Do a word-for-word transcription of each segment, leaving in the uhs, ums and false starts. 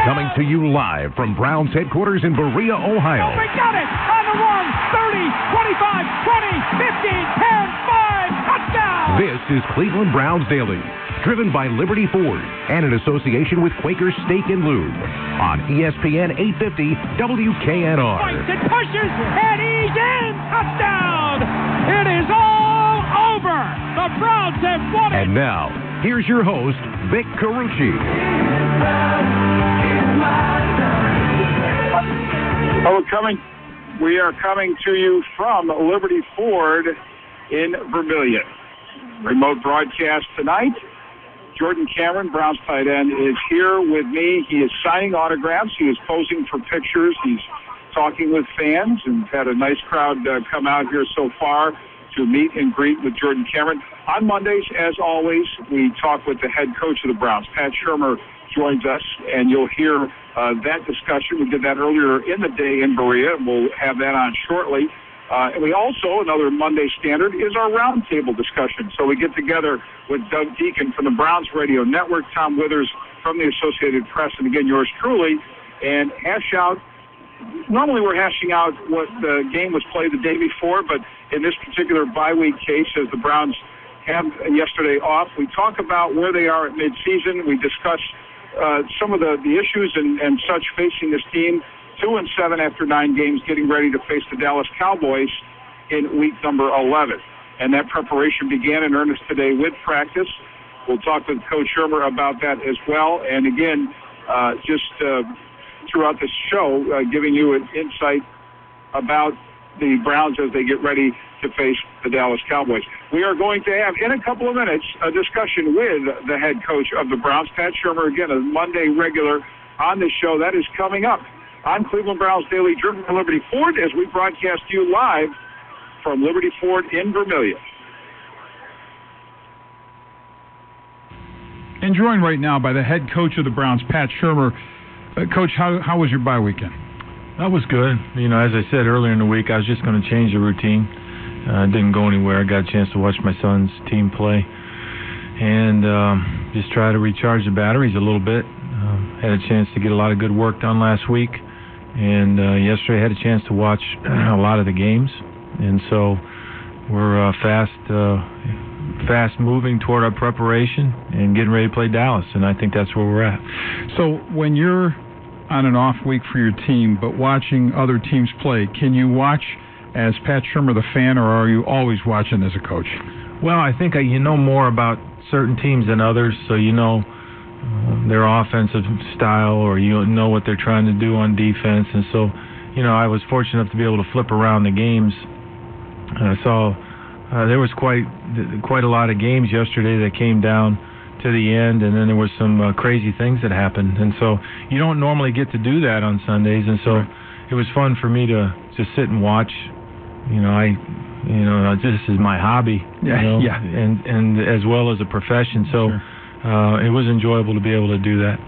Coming to you live from Browns headquarters in Berea, Ohio. Oh, we got it! On the one, thirty, twenty-five, twenty, fifteen, ten, five, touchdown! This is Cleveland Browns Daily, driven by Liberty Ford and in association with Quaker Steak and Lube on E S P N eight fifty W K N R. Fights and pushes, and he's in! Touchdown! It is all over! The Browns have won it! And now, here's your host, Vic Carucci. Oh, we're coming. We are coming to you from Liberty Ford in Vermilion. Remote broadcast tonight. Jordan Cameron, Browns tight end, is here with me. He is signing autographs. He is posing for pictures. He's talking with fans and had a nice crowd uh, come out here so far to meet and greet with Jordan Cameron. On Mondays, as always, we talk with the head coach of the Browns. Pat Shurmur joins us, and you'll hear uh, that discussion. We did that earlier in the day in Berea, and we'll have that on shortly. Uh, and we also, another Monday standard, is our roundtable discussion. So we get together with Doug Deacon from the Browns Radio Network, Tom Withers from the Associated Press, and again, yours truly, and hash out. Normally we're hashing out what the game was played the day before, but in this particular bye week case, as the Browns had yesterday off, we talk about where they are at midseason. We discuss uh, some of the, the issues and, and such facing this team. Two and seven after nine games, getting ready to face the Dallas Cowboys in week number eleven. And that preparation began in earnest today with practice. We'll talk with Coach Shurmur about that as well. And again, uh, just uh, throughout this show, uh, giving you an insight about the Browns as they get ready to face the Dallas Cowboys. We are going to have, in a couple of minutes, a discussion with the head coach of the Browns, Pat Shurmur, again, a Monday regular on this show. That is coming up on Cleveland Browns Daily, driven by Liberty Ford, as we broadcast you live from Liberty Ford in Vermilion. And joined right now by the head coach of the Browns, Pat Shurmur. Uh, Coach, how how was your bye weekend? That was good. You know, as I said earlier in the week, I was just going to change the routine. Uh, didn't go anywhere. I got a chance to watch my son's team play and um, just try to recharge the batteries a little bit. Um, had a chance to get a lot of good work done last week. And uh, yesterday I had a chance to watch a lot of the games. And so we're uh, fast uh, fast moving toward our preparation and getting ready to play Dallas. And I think that's where we're at. So when you're on an off week for your team, but watching other teams play, can you watch as Pat Shurmur, the fan, or are you always watching as a coach? Well, I think I, you know more about certain teams than others, so you know uh, their offensive style, or you know what they're trying to do on defense. And so, you know, I was fortunate enough to be able to flip around the games. And I saw uh, there was quite quite a lot of games yesterday that came down to the end, and then there was some uh, crazy things that happened. And so you don't normally get to do that on Sundays, and so right. It was fun for me to just sit and watch. You know, I, you know, this is my hobby. Yeah, you know, yeah. And and as well as a profession, so sure. uh, it was enjoyable to be able to do that.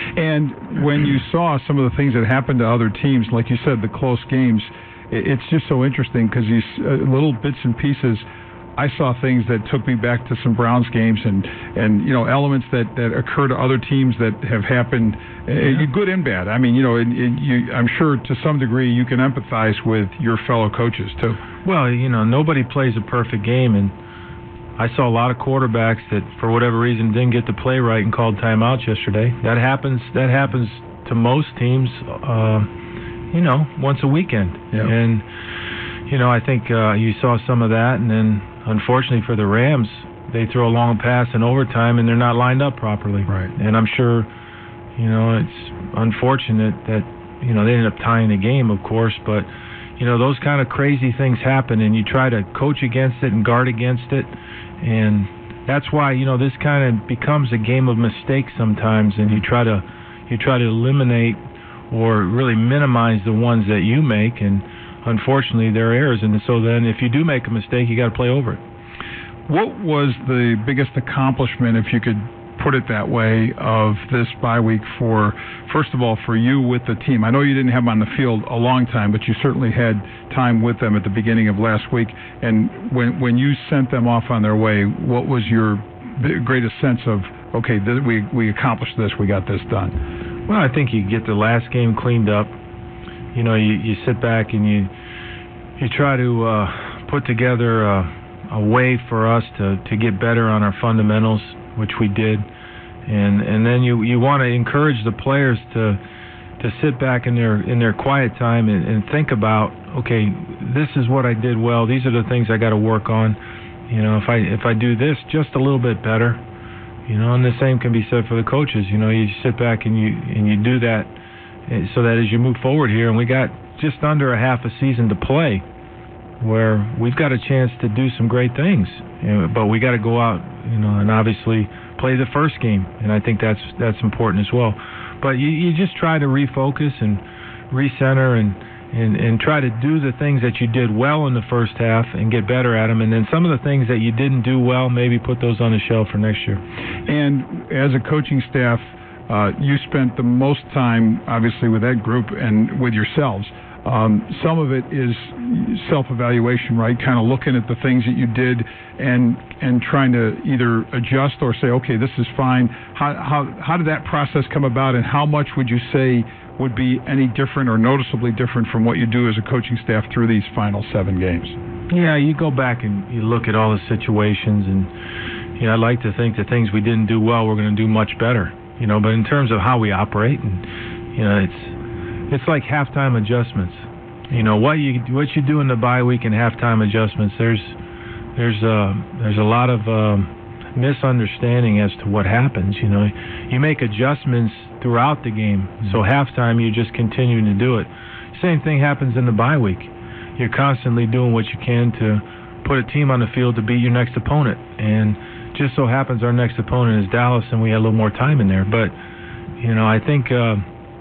And when you saw some of the things that happened to other teams, like you said, the close games, it's just so interesting because these uh, little bits and pieces. I saw things that took me back to some Browns games and, and you know, elements that, that occur to other teams that have happened, yeah. uh, good and bad. I mean, you know, and, and you, I'm sure to some degree you can empathize with your fellow coaches, too. Well, you know, nobody plays a perfect game, and I saw a lot of quarterbacks that, for whatever reason, didn't get to play right and called timeouts yesterday. That happens That happens to most teams, uh, you know, once a weekend. Yep. And, you know, I think uh, you saw some of that, and then unfortunately for the Rams, they throw a long pass in overtime and they're not lined up properly. Right. And I'm sure, you know, it's unfortunate that, you know, they ended up tying the game, of course, but, you know, those kind of crazy things happen and you try to coach against it and guard against it. And that's why, you know, this kind of becomes a game of mistakes sometimes, and you try to you try to eliminate or really minimize the ones that you make, and unfortunately, there are errors, and so then if you do make a mistake, you got to play over it. What was the biggest accomplishment, if you could put it that way, of this bye week for, first of all, for you with the team? I know you didn't have them on the field a long time, but you certainly had time with them at the beginning of last week. And when when you sent them off on their way, what was your greatest sense of, okay, th- we we accomplished this, we got this done? Well, I think you get the last game cleaned up. You know, you, you sit back and you you try to uh, put together a, a way for us to, to get better on our fundamentals, which we did. And and then you, you want to encourage the players to to sit back in their in their quiet time and, and think about, okay, this is what I did well. These are the things I got to work on. You know, if I if I do this just a little bit better, you know, and the same can be said for the coaches. You know, you sit back and you and you do that so that as you move forward here, and we got just under a half a season to play, where we've got a chance to do some great things. You know, but we got to go out, you know, and obviously play the first game, and I think that's that's important as well. But you, you just try to refocus and recenter and, and, and try to do the things that you did well in the first half and get better at them. And then some of the things that you didn't do well, maybe put those on the shelf for next year. And as a coaching staff, uh, you spent the most time, obviously, with that group and with yourselves. Um, some of it is self-evaluation, right? Kind of looking at the things that you did and and trying to either adjust or say, okay, this is fine. How how how did that process come about, and how much would you say would be any different or noticeably different from what you do as a coaching staff through these final seven games? Yeah, you go back and you look at all the situations, and you know, I like to think the things we didn't do well, we're going to do much better. You know, but in terms of how we operate, and you know, it's. It's like halftime adjustments. You know what you what you do in the bye week and halftime adjustments. There's there's a there's a lot of um, misunderstanding as to what happens. You know, you make adjustments throughout the game, so halftime you're just continuing to do it. Same thing happens in the bye week. You're constantly doing what you can to put a team on the field to beat your next opponent, and just so happens our next opponent is Dallas, and we had a little more time in there. But you know, I think. Uh,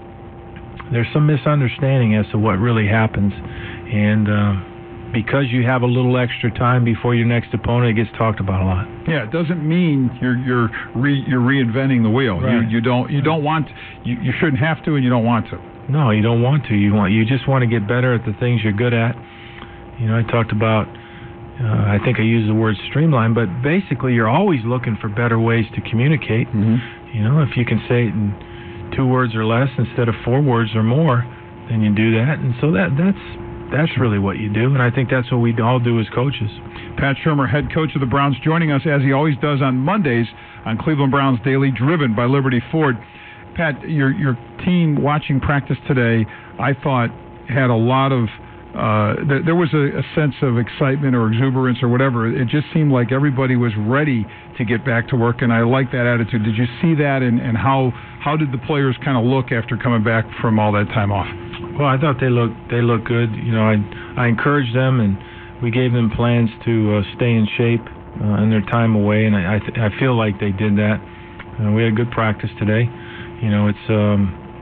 There's some misunderstanding as to what really happens, and uh, because you have a little extra time before your next opponent, it gets talked about a lot. Yeah, it doesn't mean you're you're re, you're reinventing the wheel. Right. You you don't you don't want you, you shouldn't have to, and you don't want to. No, you don't want to. You want you just want to get better at the things you're good at. You know, I talked about. Uh, I think I used the word streamline, but basically, you're always looking for better ways to communicate. Mm-hmm. You know, if you can say it in two words or less instead of four words or more, then you do that. And so that that's that's really what you do, and I think that's what we all do as coaches. Pat Shurmur, head coach of the Browns, joining us as he always does on Mondays on Cleveland Browns Daily, driven by Liberty Ford. Pat, your your team watching practice today, I thought had a lot of Uh, th- there was a, a sense of excitement or exuberance or whatever. It just seemed like everybody was ready to get back to work, and I like that attitude. Did you see that, and, and how how did the players kind of look after coming back from all that time off? Well, I thought they looked they looked good. You know, I I encouraged them, and we gave them plans to uh, stay in shape uh, in their time away, and I I, th- I feel like they did that. Uh, we had a good practice today. You know, it's um,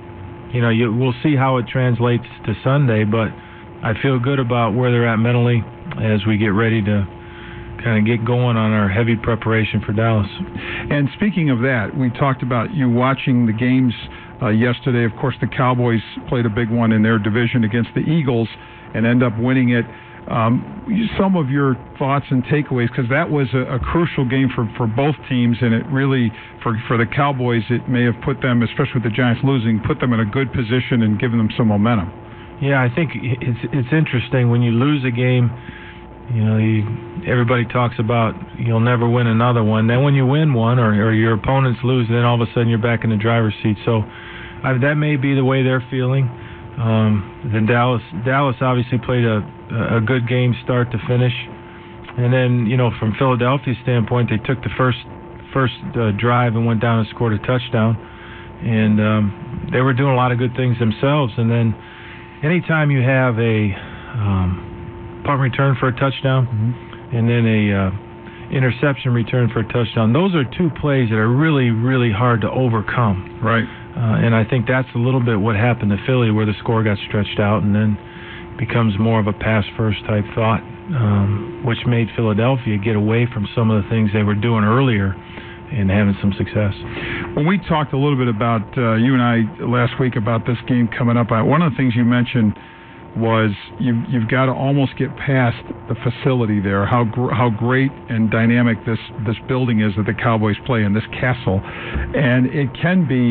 you know, you, we'll see how it translates to Sunday, but I feel good about where they're at mentally as we get ready to kind of get going on our heavy preparation for Dallas. And speaking of that, we talked about you watching the games uh, yesterday. Of course, the Cowboys played a big one in their division against the Eagles and end up winning it. Um, some of your thoughts and takeaways, because that was a, a crucial game for, for both teams, and it really, for, for the Cowboys, it may have put them, especially with the Giants losing, put them in a good position and given them some momentum. Yeah, I think it's it's interesting when you lose a game. You know, you, everybody talks about you'll never win another one. Then when you win one, or, or your opponents lose, then all of a sudden you're back in the driver's seat. So uh, that may be the way they're feeling. Um, then Dallas, Dallas obviously played a a good game start to finish, and then you know from Philadelphia's standpoint, they took the first first uh, drive and went down and scored a touchdown, and um, they were doing a lot of good things themselves, and then. Anytime you have a um, punt return for a touchdown mm-hmm. and then a uh, interception return for a touchdown, those are two plays that are really, really hard to overcome. Right. Uh, and I think that's a little bit what happened to Philly, where the score got stretched out and then becomes more of a pass-first type thought, um, which made Philadelphia get away from some of the things they were doing earlier and having some success. When we talked a little bit about, uh, you and I last week about this game coming up, I, one of the things you mentioned was you've, you've got to almost get past the facility there, how gr- how great and dynamic this, this building is that the Cowboys play in, this castle. And it can be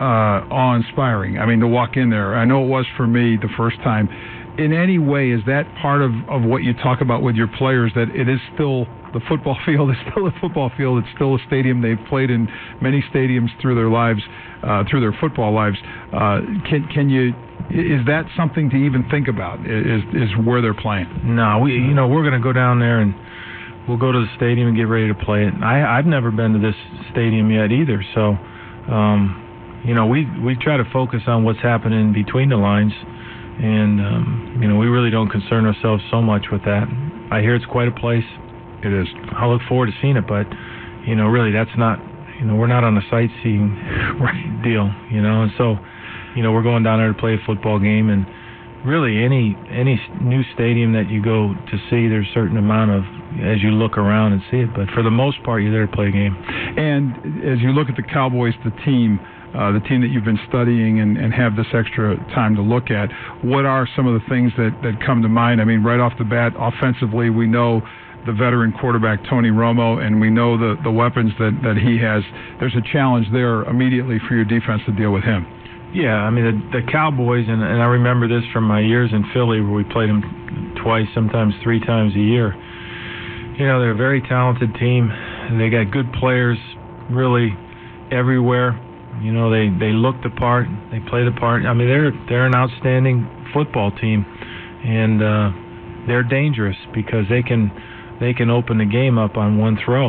uh, awe-inspiring. I mean, to walk in there, I know it was for me the first time. In any way, is that part of, of what you talk about with your players, that it is still the football field, is still a football field, it's still a stadium, they've played in many stadiums through their lives, uh, through their football lives. Uh, can can you, is that something to even think about, is is where they're playing? No, we you know, we're going to go down there and we'll go to the stadium and get ready to play it. I, I've never been to this stadium yet either, so, um, you know, we, we try to focus on what's happening between the lines. And, um, you know, we really don't concern ourselves so much with that. I hear it's quite a place. It is. I look forward to seeing it, but, you know, really that's not, you know, we're not on a sightseeing deal, you know. And so, you know, we're going down there to play a football game. And really any any new stadium that you go to see, there's a certain amount of, as you look around and see it. But for the most part, you're there to play a game. And as you look at the Cowboys, the team, Uh, the team that you've been studying and, and have this extra time to look at, what are some of the things that, that come to mind? I mean, right off the bat, offensively, we know the veteran quarterback, Tony Romo, and we know the, the weapons that, that he has. There's a challenge there immediately for your defense to deal with him. Yeah, I mean, the, the Cowboys, and, and I remember this from my years in Philly where we played them twice, sometimes three times a year. You know, they're a very talented team. They got good players really everywhere. You know, they, they look the part, they play the part. I mean, they're they're an outstanding football team, and uh, they're dangerous because they can they can open the game up on one throw,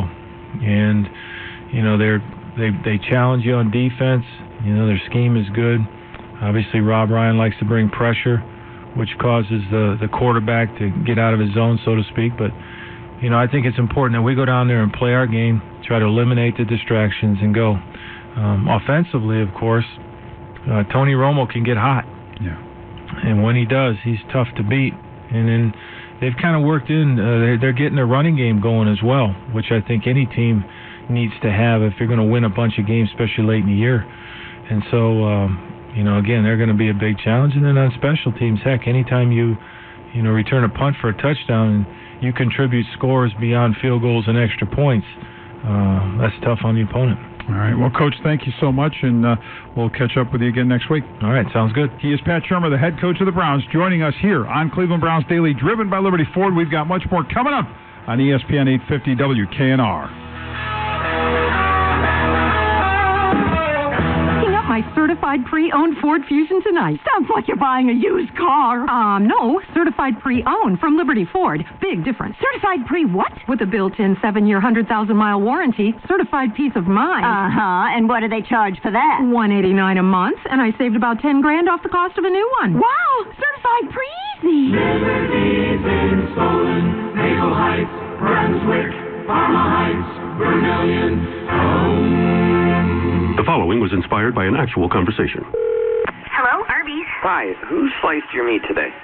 and you know they're they they challenge you on defense. You know, their scheme is good. Obviously, Rob Ryan likes to bring pressure, which causes the the quarterback to get out of his zone, so to speak. But you know, I think it's important that we go down there and play our game, try to eliminate the distractions, and go. Um, offensively, of course, uh, Tony Romo can get hot. Yeah. And when he does, he's tough to beat. And then they've kind of worked in, uh, they're, they're getting a running game going as well, which I think any team needs to have if you're going to win a bunch of games, especially late in the year. And so, um, you know, again, they're going to be a big challenge. And then on special teams, heck, anytime you, you know, return a punt for a touchdown and you contribute scores beyond field goals and extra points, uh, that's tough on the opponent. All right. Well, Coach, thank you so much, and uh, we'll catch up with you again next week. All right. Sounds good. He is Pat Shurmur, the head coach of the Browns, joining us here on Cleveland Browns Daily, driven by Liberty Ford. We've got much more coming up on E S P N eight fifty W K N R. My certified pre-owned Ford Fusion tonight. Sounds like you're buying a used car. Um, no, certified pre-owned from Liberty Ford. Big difference. Certified pre-what? With a built-in seven-year, one hundred thousand mile warranty, certified peace of mind. Uh-huh, and what do they charge for that? one hundred eighty-nine dollars a month, and I saved about ten grand off the cost of a new one. Wow, certified pre-easy. Liberty's in Solon, Maple Heights, Brunswick, Parma Heights, Vermillion, home. The following was inspired by an actual conversation. Hello, Arby's. Hi, who sliced your meat today?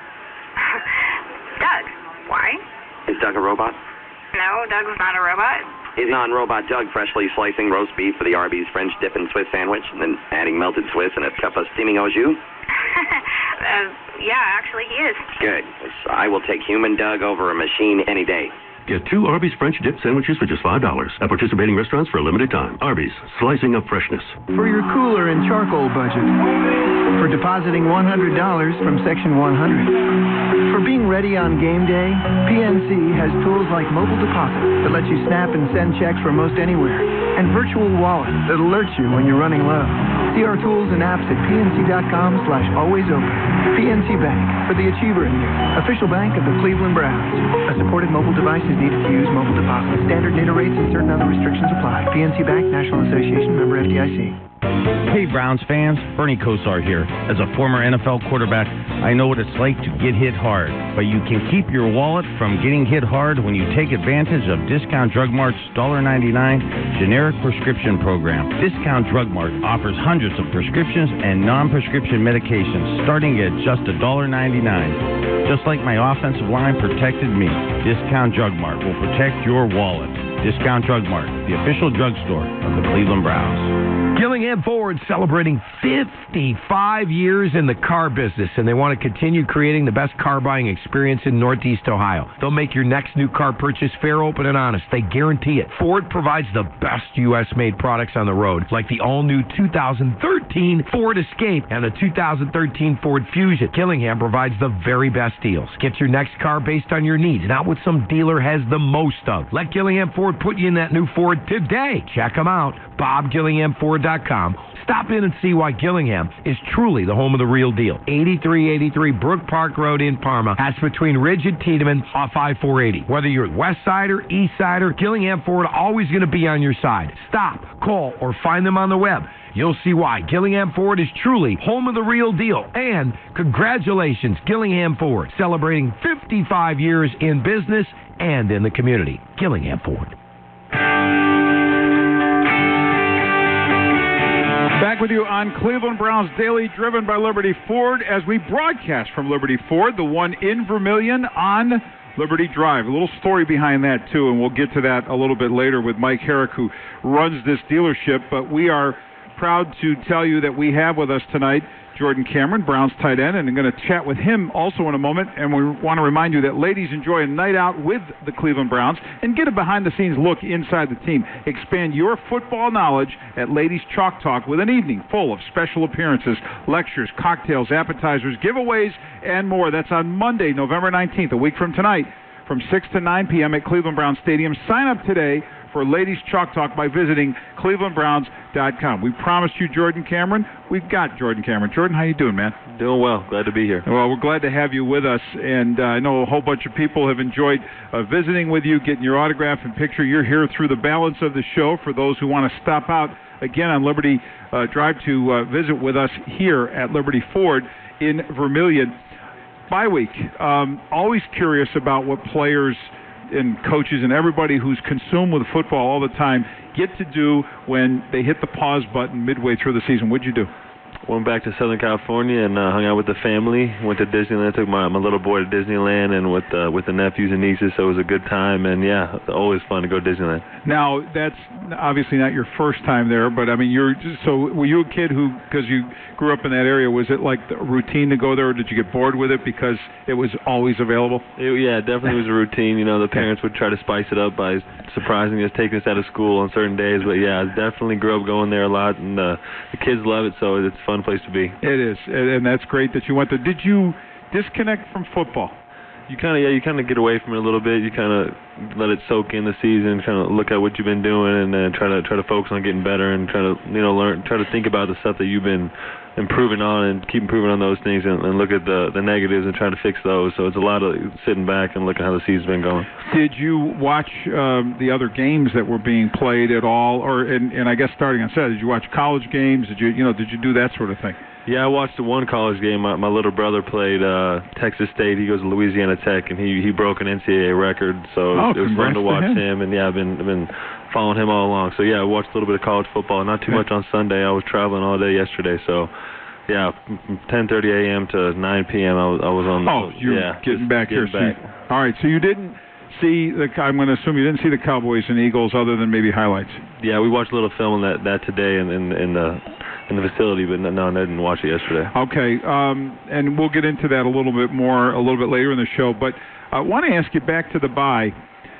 Doug. Why? Is Doug a robot? No, Doug's not a robot. Is non-robot Doug freshly slicing roast beef for the Arby's French dip and Swiss sandwich, and then adding melted Swiss and a cup of steaming au jus? uh, yeah, actually he is. Good. I will take human Doug over a machine any day. Get two Arby's French dip sandwiches for just five dollars at participating restaurants for a limited time. Arby's, slicing up freshness. For your cooler and charcoal budget. For depositing one hundred dollars from Section one hundred. For being ready on game day, P N C has tools like mobile deposit that lets you snap and send checks from most anywhere, and virtual wallet that alerts you when you're running low. See our tools and apps at pnc.com slash always open. P N C Bank, for the achiever in you. Official bank of the Cleveland Browns. A supported mobile device is needed to use mobile deposit. Standard data rates and certain other restrictions apply. P N C Bank, National Association, member F D I C. Hey Browns fans, Bernie Kosar here. As a former N F L quarterback, I know what it's like to get hit hard. But you can keep your wallet from getting hit hard when you take advantage of Discount Drug Mart's one dollar ninety-nine generic prescription program. Discount Drug Mart offers hundreds of prescriptions and non-prescription medications starting at just one dollar ninety-nine. Just like my offensive line protected me, Discount Drug Mart will protect your wallet. Discount Drug Mart, the official drugstore of the Cleveland Browns. Gillingham Ford celebrating fifty-five years in the car business, and they want to continue creating the best car buying experience in Northeast Ohio. They'll make your next new car purchase fair, open, and honest. They guarantee it. Ford provides the best U S made products on the road, like the all-new two thousand thirteen fourteen Ford Escape and the two thousand thirteen Ford Fusion. Gillingham provides the very best deals. Get your next car based on your needs, not what some dealer has the most of. Let Gillingham Ford put you in that new Ford today. Check them out, bob gillingham ford dot com. Stop in and see why Gillingham is truly the home of the real deal. eighty-three eighty-three Brook Park Road in Parma. That's between Ridge and Tiedemann off I four eighty. Whether you're West Sider, East Sider, Gillingham Ford always going to be on your side. Stop, call, or find them on the web. You'll see why Gillingham Ford is truly home of the real deal. And congratulations, Gillingham Ford, celebrating fifty-five years in business and in the community. Gillingham Ford. Back with you on Cleveland Browns Daily, driven by Liberty Ford, as we broadcast from Liberty Ford, the one in Vermilion on Liberty Drive. A little story behind that, too, and we'll get to that a little bit later with Mike Herrick, who runs this dealership. But we are proud to tell you that we have with us tonight Jordan Cameron, Browns tight end, and I'm going to chat with him also in a moment. And we want to remind you that ladies enjoy a night out with the Cleveland Browns and get a behind-the-scenes look inside the team. Expand your football knowledge at Ladies Chalk Talk with an evening full of special appearances, lectures, cocktails, appetizers, giveaways, and more. That's on Monday, November nineteenth, a week from tonight, from six to nine p.m. at Cleveland Browns Stadium. Sign up today for Ladies Chalk Talk by visiting cleveland browns dot com. We promised you Jordan Cameron. We've got Jordan Cameron. Jordan, how you doing, man? Doing well. Glad to be here. Well, we're glad to have you with us, and uh, I know a whole bunch of people have enjoyed uh, visiting with you, getting your autograph and picture. You're here through the balance of the show for those who want to stop out again on Liberty uh, Drive to uh, visit with us here at Liberty Ford in Vermilion. Bye week. Um, always curious about what players and coaches and everybody who's consumed with football all the time get to do when they hit the pause button midway through the season. What'd you do? Went back to Southern California and uh, hung out with the family. Went to Disneyland. Took my, my little boy to Disneyland and with uh, with the nephews and nieces. So it was a good time. And yeah, it's always fun to go to Disneyland. Now that's obviously not your first time there, but I mean, you're just, so were you a kid who, because you grew up in that area, was it like the routine to go there, or did you get bored with it because it was always available? It, yeah, it definitely was a routine. You know, the parents would try to spice it up by surprising us, taking us out of school on certain days. But yeah, I definitely grew up going there a lot, and uh, the kids love it. So it's a fun place to be. It is, and that's great that you went there. Did you disconnect from football? You kind of, yeah, you kind of get away from it a little bit. You kind of let it soak in the season, kind of look at what you've been doing, and then try to try to focus on getting better, and try to, you know, learn, try to think about the stuff that you've been improving on, and keep improving on those things, and, and look at the the negatives and try to fix those. So it's a lot of sitting back and looking how the season's been going. Did you watch um, the other games that were being played at all, or and, and I guess starting on Saturday, did you watch college games? Did you, you know, did you do that sort of thing? Yeah, I watched the one college game. My, my little brother played uh, Texas State. He goes to Louisiana Tech, and he he broke an N C double A record. So oh, it was fun to watch to him. him. And yeah, I've been I've been following him all along. So yeah, I watched a little bit of college football. Not too much on Sunday. I was traveling all day yesterday. So yeah, from ten thirty a.m. to nine p.m. I was I was on. Oh, the, you're yeah, getting back getting here. Back. So, all right, so you didn't see the. I'm going to assume you didn't see the Cowboys and Eagles, other than maybe highlights. Yeah, we watched a little film on that that today in in, in the. in the facility, but no, I didn't watch it yesterday. Okay, um, and we'll get into that a little bit more a little bit later in the show, but I want to ask you back to the bye.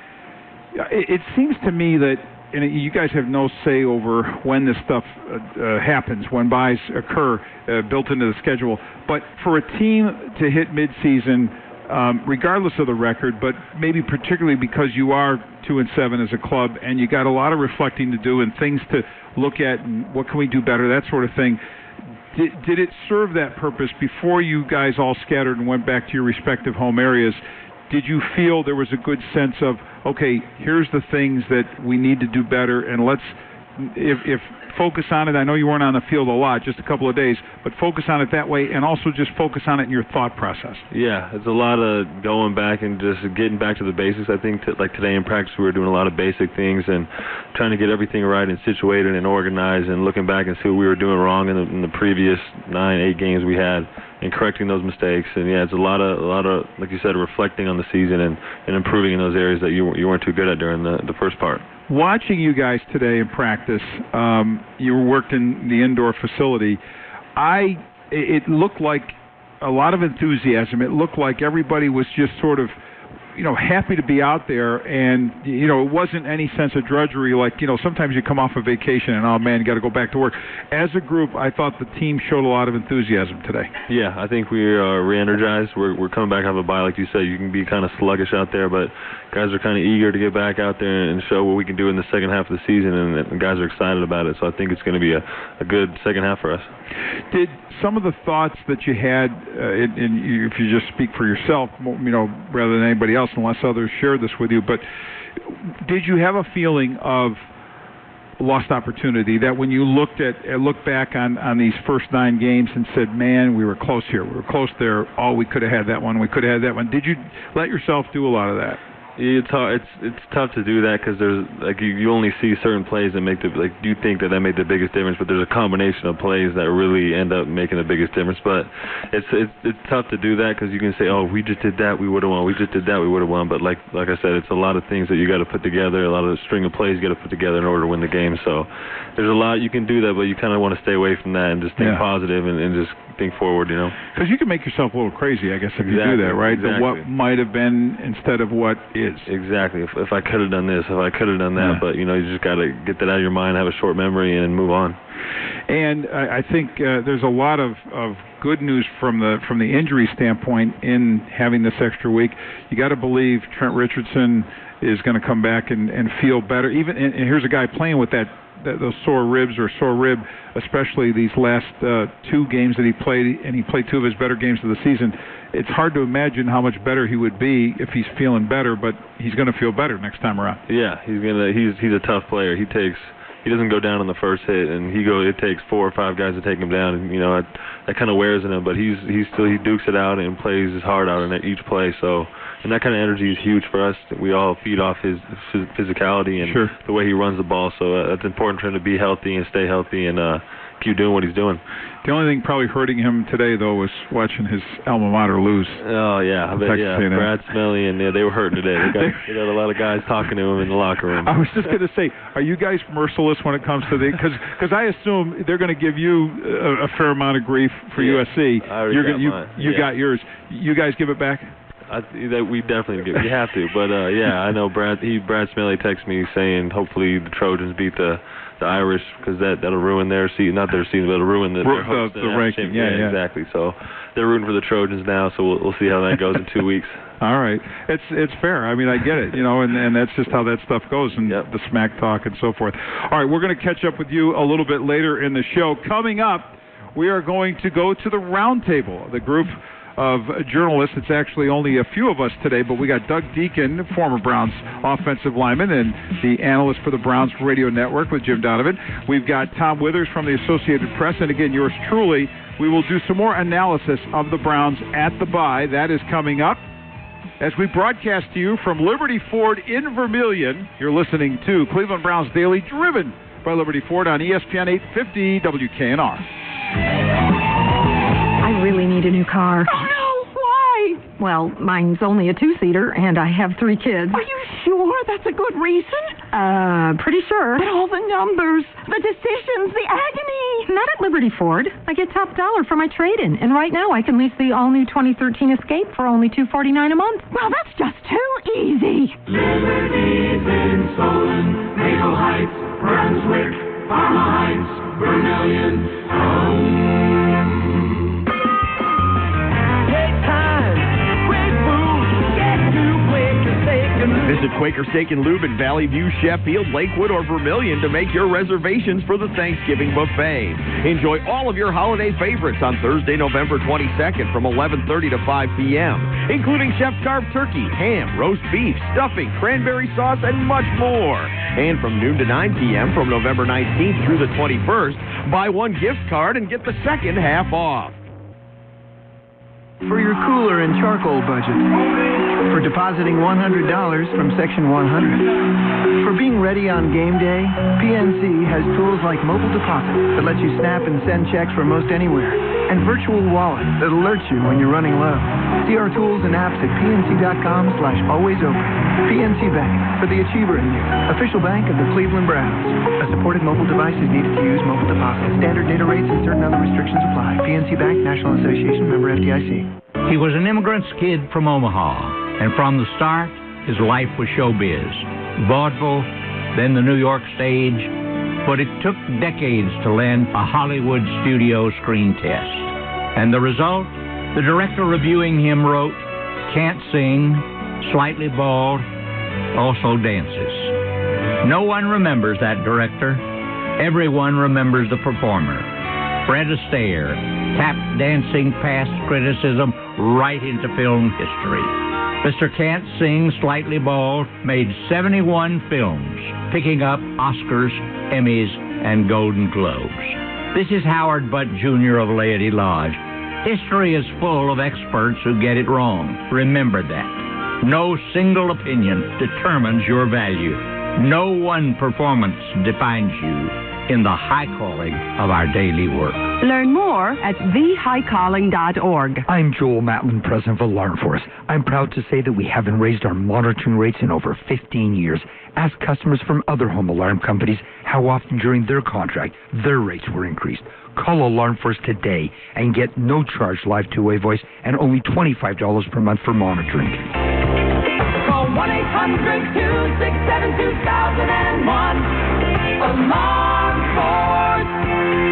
It, it seems to me that, and you guys have no say over when this stuff uh, uh, happens, when buys occur, uh, built into the schedule, but for a team to hit midseason, um, regardless of the record, but maybe particularly because you are two and seven as a club, and you got a lot of reflecting to do and things to look at, and what can we do better, that sort of thing. Did, did it serve that purpose before you guys all scattered and went back to your respective home areas? Did you feel there was a good sense of, okay, here's the things that we need to do better, and let's, if, if focus on it. I know you weren't on the field a lot, just a couple of days, but focus on it that way, and also just focus on it in your thought process. Yeah, it's a lot of going back and just getting back to the basics. I think to, like today in practice we were doing a lot of basic things and trying to get everything right and situated and organized, and looking back and see what we were doing wrong in the, in the previous nine, eight games we had, and correcting those mistakes. And yeah, it's a lot of, a lot of, like you said, reflecting on the season and, and improving in those areas that you you weren't too good at during the, the first part. Watching you guys today in practice, um, you worked in the indoor facility. I, it looked like a lot of enthusiasm. It looked like everybody was just sort of, you know, happy to be out there, and you know, it wasn't any sense of drudgery. Like, you know, sometimes you come off a vacation and oh man, you got to go back to work. As a group, I thought the team showed a lot of enthusiasm today. Yeah, I think we are re-energized. We're we're coming back off a bye, like you said. You can be kind of sluggish out there, but guys are kind of eager to get back out there and show what we can do in the second half of the season, and, and guys are excited about it. So I think it's going to be a, a good second half for us. Did some of the thoughts that you had, uh, in, in, if you just speak for yourself, you know, rather than anybody else, unless others share this with you, but did you have a feeling of lost opportunity, that when you looked at uh, looked back on, on these first nine games and said, man, we were close here, we were close there, oh, we could have had that one, we could have had that one. Did you let yourself do a lot of that? It's hard, it's it's tough to do that because there's like you, you only see certain plays that make the like you think that that made the biggest difference, but there's a combination of plays that really end up making the biggest difference. But it's it's it's tough to do that because you can say, oh, we just did that, we would have won. We just did that, we would have won. But like like I said, it's a lot of things that you got to put together, a lot of the string of plays you got to put together in order to win the game. So there's a lot you can do that, but you kind of want to stay away from that and just think yeah. positive and, and just think forward, you know. Because you can make yourself a little crazy, I guess, if exactly, you do that, right? Exactly. The what might have been instead of what is. Exactly. If, if I could have done this, if I could have done that, yeah. but you know, you just got to get that out of your mind, have a short memory, and move on. And I, I think uh, there's a lot of, of good news from the from the injury standpoint in having this extra week. You got to believe Trent Richardson is going to come back and, and feel better. Even and, and here's a guy playing with that. Those sore ribs or sore rib, especially these last uh, two games that he played, and he played two of his better games of the season. It's hard to imagine how much better he would be if he's feeling better, but he's going to feel better next time around. Yeah, he's gonna. He's he's a tough player. He takes. He doesn't go down on the first hit, and he go. It takes four or five guys to take him down, and you know that, that kind of wears on him. But he's he's still he dukes it out and plays his heart out in each play. So. And that kind of energy is huge for us. We all feed off his physicality and sure. the way he runs the ball. So uh, it's important for him to be healthy and stay healthy and uh, keep doing what he's doing. The only thing probably hurting him today, though, was watching his alma mater lose. Oh, yeah. I bet, yeah. Brad Smelly, and yeah, they were hurting today. They got, they got a lot of guys talking to him in the locker room. I was just going to say, are you guys merciless when it comes to the – because I assume they're going to give you a, a fair amount of grief for yeah, U S C. I already You're got gonna, you mine. you yeah. got yours. You guys give it back? I, that we definitely get. We have to, but uh, yeah, I know Brad. He Brad Smelly texted me saying hopefully the Trojans beat the the Irish because that that'll ruin their season, not their season, but it'll ruin the, their hopes the, the ranking. Yeah, yeah, yeah, exactly. So they're rooting for the Trojans now. So we'll we'll see how that goes in two weeks. All right, it's it's fair. I mean, I get it, you know, and, and that's just how that stuff goes, and yep. the smack talk and so forth. All right, we're going to catch up with you a little bit later in the show. Coming up, we are going to go to the roundtable, the group of journalists. It's actually only a few of us today, but we got Doug Deacon, former Browns offensive lineman and the analyst for the Browns Radio Network with Jim Donovan. We've got Tom Withers from the Associated Press, and again, yours truly. We will do some more analysis of the Browns at the bye. That is coming up as we broadcast to you from Liberty Ford in Vermilion. You're listening to Cleveland Browns Daily, driven by Liberty Ford on E S P N eight fifty W K N R. I really need a new car. Oh, no. Why? Well, mine's only a two-seater, and I have three kids. Are you sure that's a good reason? Uh, pretty sure. But all the numbers, the decisions, the agony. Not at Liberty Ford. I get top dollar for my trade-in, and right now I can lease the all-new twenty thirteen Escape for only two hundred forty-nine dollars a month. Well, that's just too easy. Liberty's been stolen. Maple Heights, Brunswick, Parma Heights, Vermilion, home. Visit Quaker Steak and Lube in Valley View, Sheffield, Lakewood, or Vermilion to make your reservations for the Thanksgiving buffet. Enjoy all of your holiday favorites on Thursday, November twenty-second from eleven thirty to five p.m., including chef-carved turkey, ham, roast beef, stuffing, cranberry sauce, and much more. And from noon to nine p.m. from November nineteenth through the twenty-first, buy one gift card and get the second half off. For your cooler and charcoal budget. For depositing one hundred dollars from Section one hundred. For being ready on game day, P N C has tools like mobile deposit that lets you snap and send checks from most anywhere, and virtual wallet that alerts you when you're running low. See our tools and apps at pnc.com slash always open. P N C Bank, for the achiever in you. Official bank of the Cleveland Browns. A supported mobile device is needed to use mobile deposit. Standard data rates and certain other restrictions apply. P N C Bank, National Association, member F D I C. He was an immigrant's kid from Omaha. And from the start, his life was showbiz. Vaudeville, then the New York stage, but it took decades to land a Hollywood studio screen test. And the result? The director reviewing him wrote, "Can't sing, slightly bald, also dances." No one remembers that director. Everyone remembers the performer. Fred Astaire, tapped dancing past criticism right into film history. Mister Can't Sing, Slightly Bald made seventy-one films, picking up Oscars, Emmys, and Golden Globes. This is Howard Butt Junior of Laity Lodge. History is full of experts who get it wrong. Remember that. No single opinion determines your value. No one performance defines you in the high calling of our daily work. Learn more at the high calling dot org. I'm Joel Matlin, president of Alarm Force. I'm proud to say that we haven't raised our monitoring rates in over fifteen years. Ask customers from other home alarm companies how often during their contract their rates were increased. Call Alarm Force today and get no charge live two-way voice and only twenty-five dollars per month for monitoring. Call one eight hundred two six seven two thousand one. Alarm Force.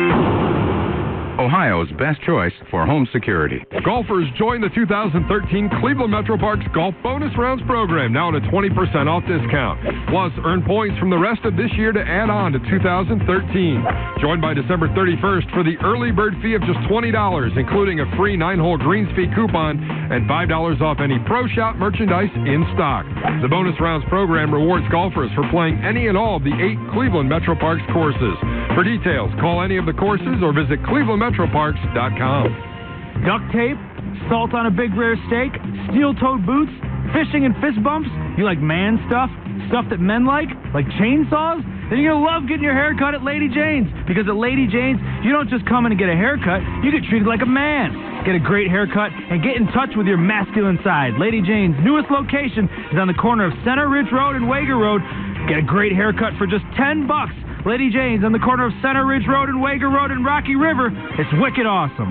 Ohio's best choice for home security. Golfers join the two thousand thirteen Cleveland Metro Parks Golf Bonus Rounds program, now at a twenty percent off discount. Plus, earn points from the rest of this year to add on to two thousand thirteen. Join by December thirty-first for the early bird fee of just twenty dollars, including a free nine-hole greens fee coupon and five dollars off any Pro Shop merchandise in stock. The Bonus Rounds program rewards golfers for playing any and all of the eight Cleveland Metro Parks courses. For details, call any of the courses or visit cleveland metro parks dot com. Duct tape, salt on a big rare steak, steel-toed boots, fishing and fist bumps. You like man stuff? Stuff that men like? Like chainsaws? Then you're going to love getting your hair cut at Lady Jane's. Because at Lady Jane's, you don't just come in and get a haircut, you get treated like a man. Get a great haircut and get in touch with your masculine side. Lady Jane's newest location is on the corner of Center Ridge Road and Wager Road. Get a great haircut for just ten bucks. Lady Jane's on the corner of Center Ridge Road and Wager Road and Rocky River. It's wicked awesome.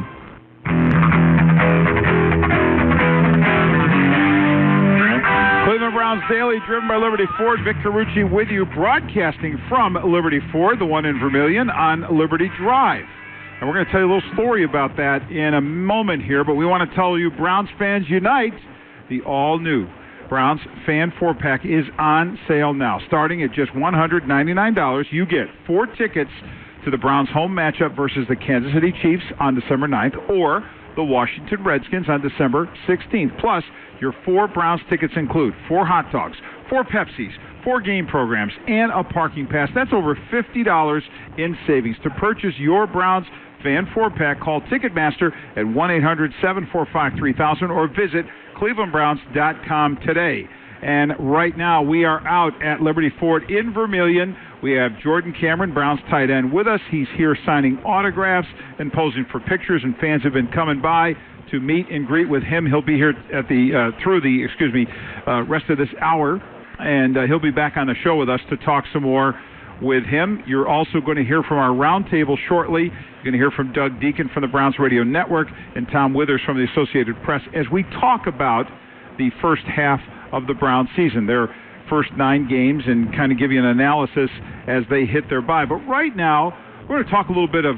Cleveland Browns Daily, driven by Liberty Ford. Vic Carucci with you, broadcasting from Liberty Ford, the one in Vermilion, on Liberty Drive. And we're going to tell you a little story about that in a moment here, but we want to tell you, Browns fans unite, the all-new Browns Fan four-pack is on sale now. Starting at just one hundred ninety-nine dollars, you get four tickets to the Browns home matchup versus the Kansas City Chiefs on December ninth, or the Washington Redskins on December sixteenth. Plus, your four Browns tickets include four hot dogs, four Pepsis, four game programs, and a parking pass. That's over fifty dollars in savings. To purchase your Browns Fan four-pack, call Ticketmaster at one eight hundred seven four five three thousand or visit cleveland browns dot com today. And right now, we are out at Liberty Ford in Vermilion. We have Jordan Cameron, Browns tight end, with us. He's here signing autographs and posing for pictures, and fans have been coming by to meet and greet with him. He'll be here at the uh, through the excuse me uh, rest of this hour, and uh, he'll be back on the show with us to talk some more with him. You're also going to hear from our roundtable shortly. You're going to hear from Doug Deacon from the Browns Radio Network and Tom Withers from the Associated Press as we talk about the first half of the Browns season, their first nine games, and kind of give you an analysis as they hit their bye. But right now, we're going to talk a little bit of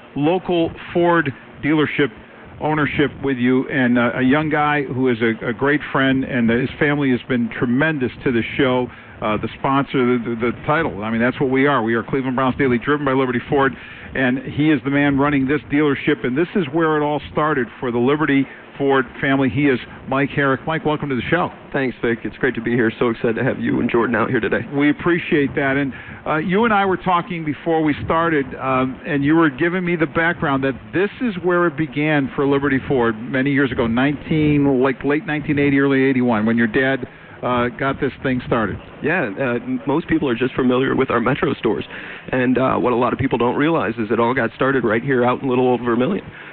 local Ford dealership ownership with you, and uh, a young guy who is a, a great friend, and his family has been tremendous to the show. Uh, the sponsor, the, the, the title. I mean, that's what we are. We are Cleveland Browns Daily, driven by Liberty Ford, and he is the man running this dealership, and this is where it all started for the Liberty Ford family. He is Mike Herrick. Mike, welcome to the show. Thanks, Vic. It's great to be here. So excited to have you and Jordan out here today. We appreciate that. And uh, you and I were talking before we started, um, and you were giving me the background that this is where it began for Liberty Ford many years ago, nineteen, like late nineteen eighty, early eighty-one, when your dad Uh, got this thing started. Yeah, uh, most people are just familiar with our Metro stores. And uh, what a lot of people don't realize is it all got started right here out in little old Vermilion.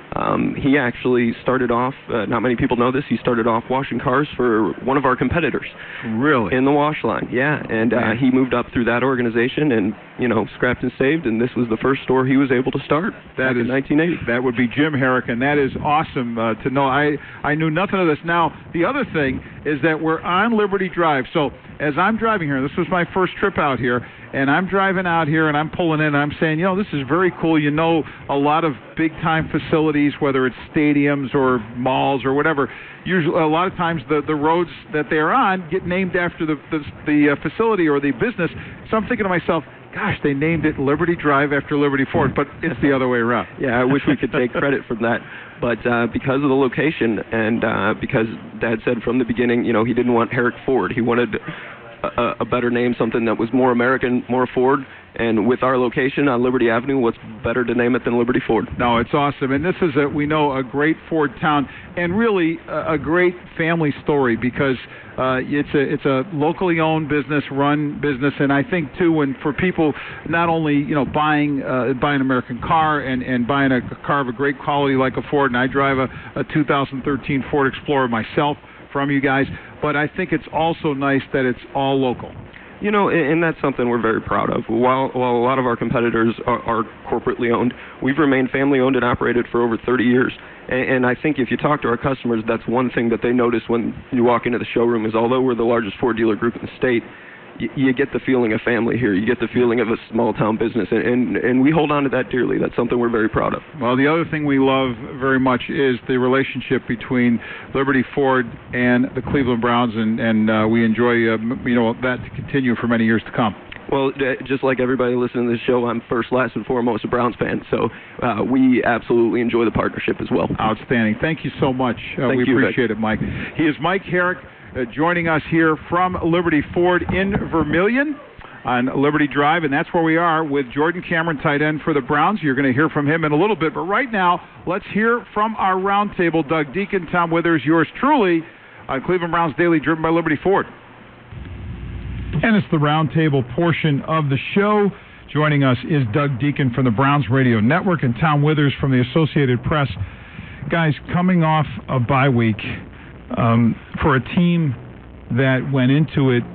Um, he actually started off, uh, not many people know this, he started off washing cars for one of our competitors. Really? In the wash line, yeah. And uh, he moved up through that organization and, you know, scrapped and saved, and this was the first store he was able to start that back is, in nineteen eighty. That would be Jim Herrick, and that is awesome uh, to know. I, I knew nothing of this. Now, the other thing is that we're on Liberty Drive. So as I'm driving here, this was my first trip out here, and I'm driving out here and I'm pulling in and I'm saying, you know, this is very cool. You know, a lot of big-time facilities, whether it's stadiums or malls or whatever, usually a lot of times the, the roads that they're on get named after the, the, the uh, facility or the business. So I'm thinking to myself, gosh, they named it Liberty Drive after Liberty Ford, but it's the other way around. Yeah, I wish we could take credit for that. But uh, because of the location and uh, because Dad said from the beginning, you know, he didn't want Herrick Ford. He wanted a, a better name, something that was more American, more Ford. And with our location on Liberty Avenue, what's better to name it than Liberty Ford? No, it's awesome. And this is, a, we know, a great Ford town and really a, a great family story because uh, it's a it's a locally owned business, run business. And I think, too, when for people not only, you know, buying uh, buying an American car and, and buying a car of a great quality like a Ford, and I drive a, a two thousand thirteen Ford Explorer myself from you guys, but I think it's also nice that it's all local. You know, and that's something we're very proud of. While, while a lot of our competitors are, are corporately owned, we've remained family-owned and operated for over thirty years. And, and I think if you talk to our customers, that's one thing that they notice when you walk into the showroom is although we're the largest Ford dealer group in the state, you, you get the feeling of family here. You get the feeling of a small-town business, and, and, and we hold on to that dearly. That's something we're very proud of. Well, the other thing we love very much is the relationship between Liberty Ford and the Cleveland Browns, and, and uh, we enjoy uh, you know that to continue for many years to come. Well, just like everybody listening to this show, I'm first, last, and foremost a Browns fan, so uh, we absolutely enjoy the partnership as well. Outstanding. Thank you so much. Uh, Thank we you, appreciate Vic. it, Mike. He is Mike Herrick, uh, joining us here from Liberty Ford in Vermilion on Liberty Drive, and that's where we are with Jordan Cameron, tight end for the Browns. You're going to hear from him in a little bit, but right now, let's hear from our roundtable. Doug Deacon, Tom Withers, yours truly on Cleveland Browns Daily, driven by Liberty Ford. And it's the roundtable portion of the show. Joining us is Doug Deacon from the Browns Radio Network and Tom Withers from the Associated Press. Guys, coming off a bye week, um, for a team that went into it,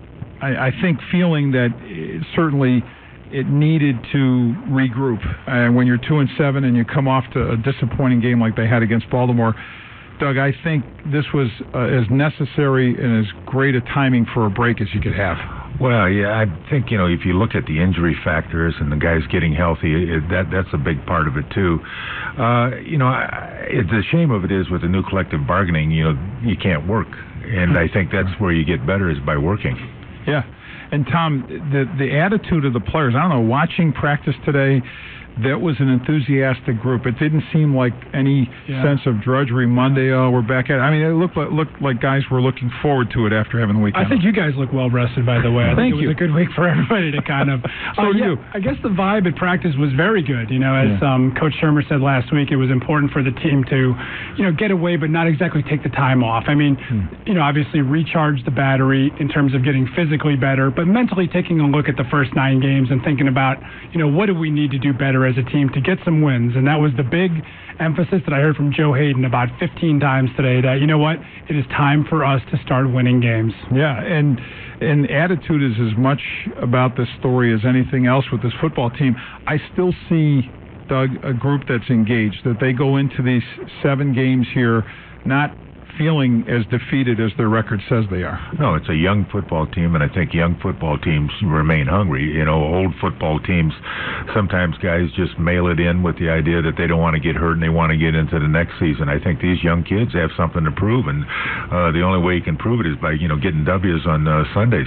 I, I think feeling that it, certainly it needed to regroup. And when you're two and seven and you come off to a disappointing game like they had against Baltimore, Doug, I think this was uh, as necessary and as great a timing for a break as you could have. Well, yeah, I think, you know, if you look at the injury factors and the guys getting healthy, it, that that's a big part of it, too. Uh, you know, I, it, the shame of it is with the new collective bargaining, you know, you can't work. And I think that's where you get better is by working. Yeah. And, Tom, the, the attitude of the players, I don't know, watching practice today, that was an enthusiastic group. It didn't seem like any yeah. sense of drudgery. Monday, oh, we're back at it. I mean, it looked like, looked like guys were looking forward to it after having the weekend. I think you guys look well rested, by the way. I Thank think it you. was a good week for everybody to kind of. so uh, yeah, you. I guess the vibe at practice was very good. You know, as yeah. um, Coach Shermer said last week, it was important for the team to, you know, get away, but not exactly take the time off. I mean, hmm. you know, obviously recharge the battery in terms of getting physically better, but mentally taking a look at the first nine games and thinking about, you know, what do we need to do better as a team to get some wins. And that was the big emphasis that I heard from Joe Hayden about fifteen times today, that, you know what, it is time for us to start winning games. Yeah, and and attitude is as much about this story as anything else with this football team. I still see, Doug, a group that's engaged, that they go into these seven games here not feeling as defeated as their record says they are. No, it's a young football team, and I think young football teams remain hungry. You know, old football teams, sometimes guys just mail it in with the idea that they don't want to get hurt and they want to get into the next season. I think these young kids have something to prove, and uh, the only way you can prove it is by, you know, getting W's on uh, Sundays.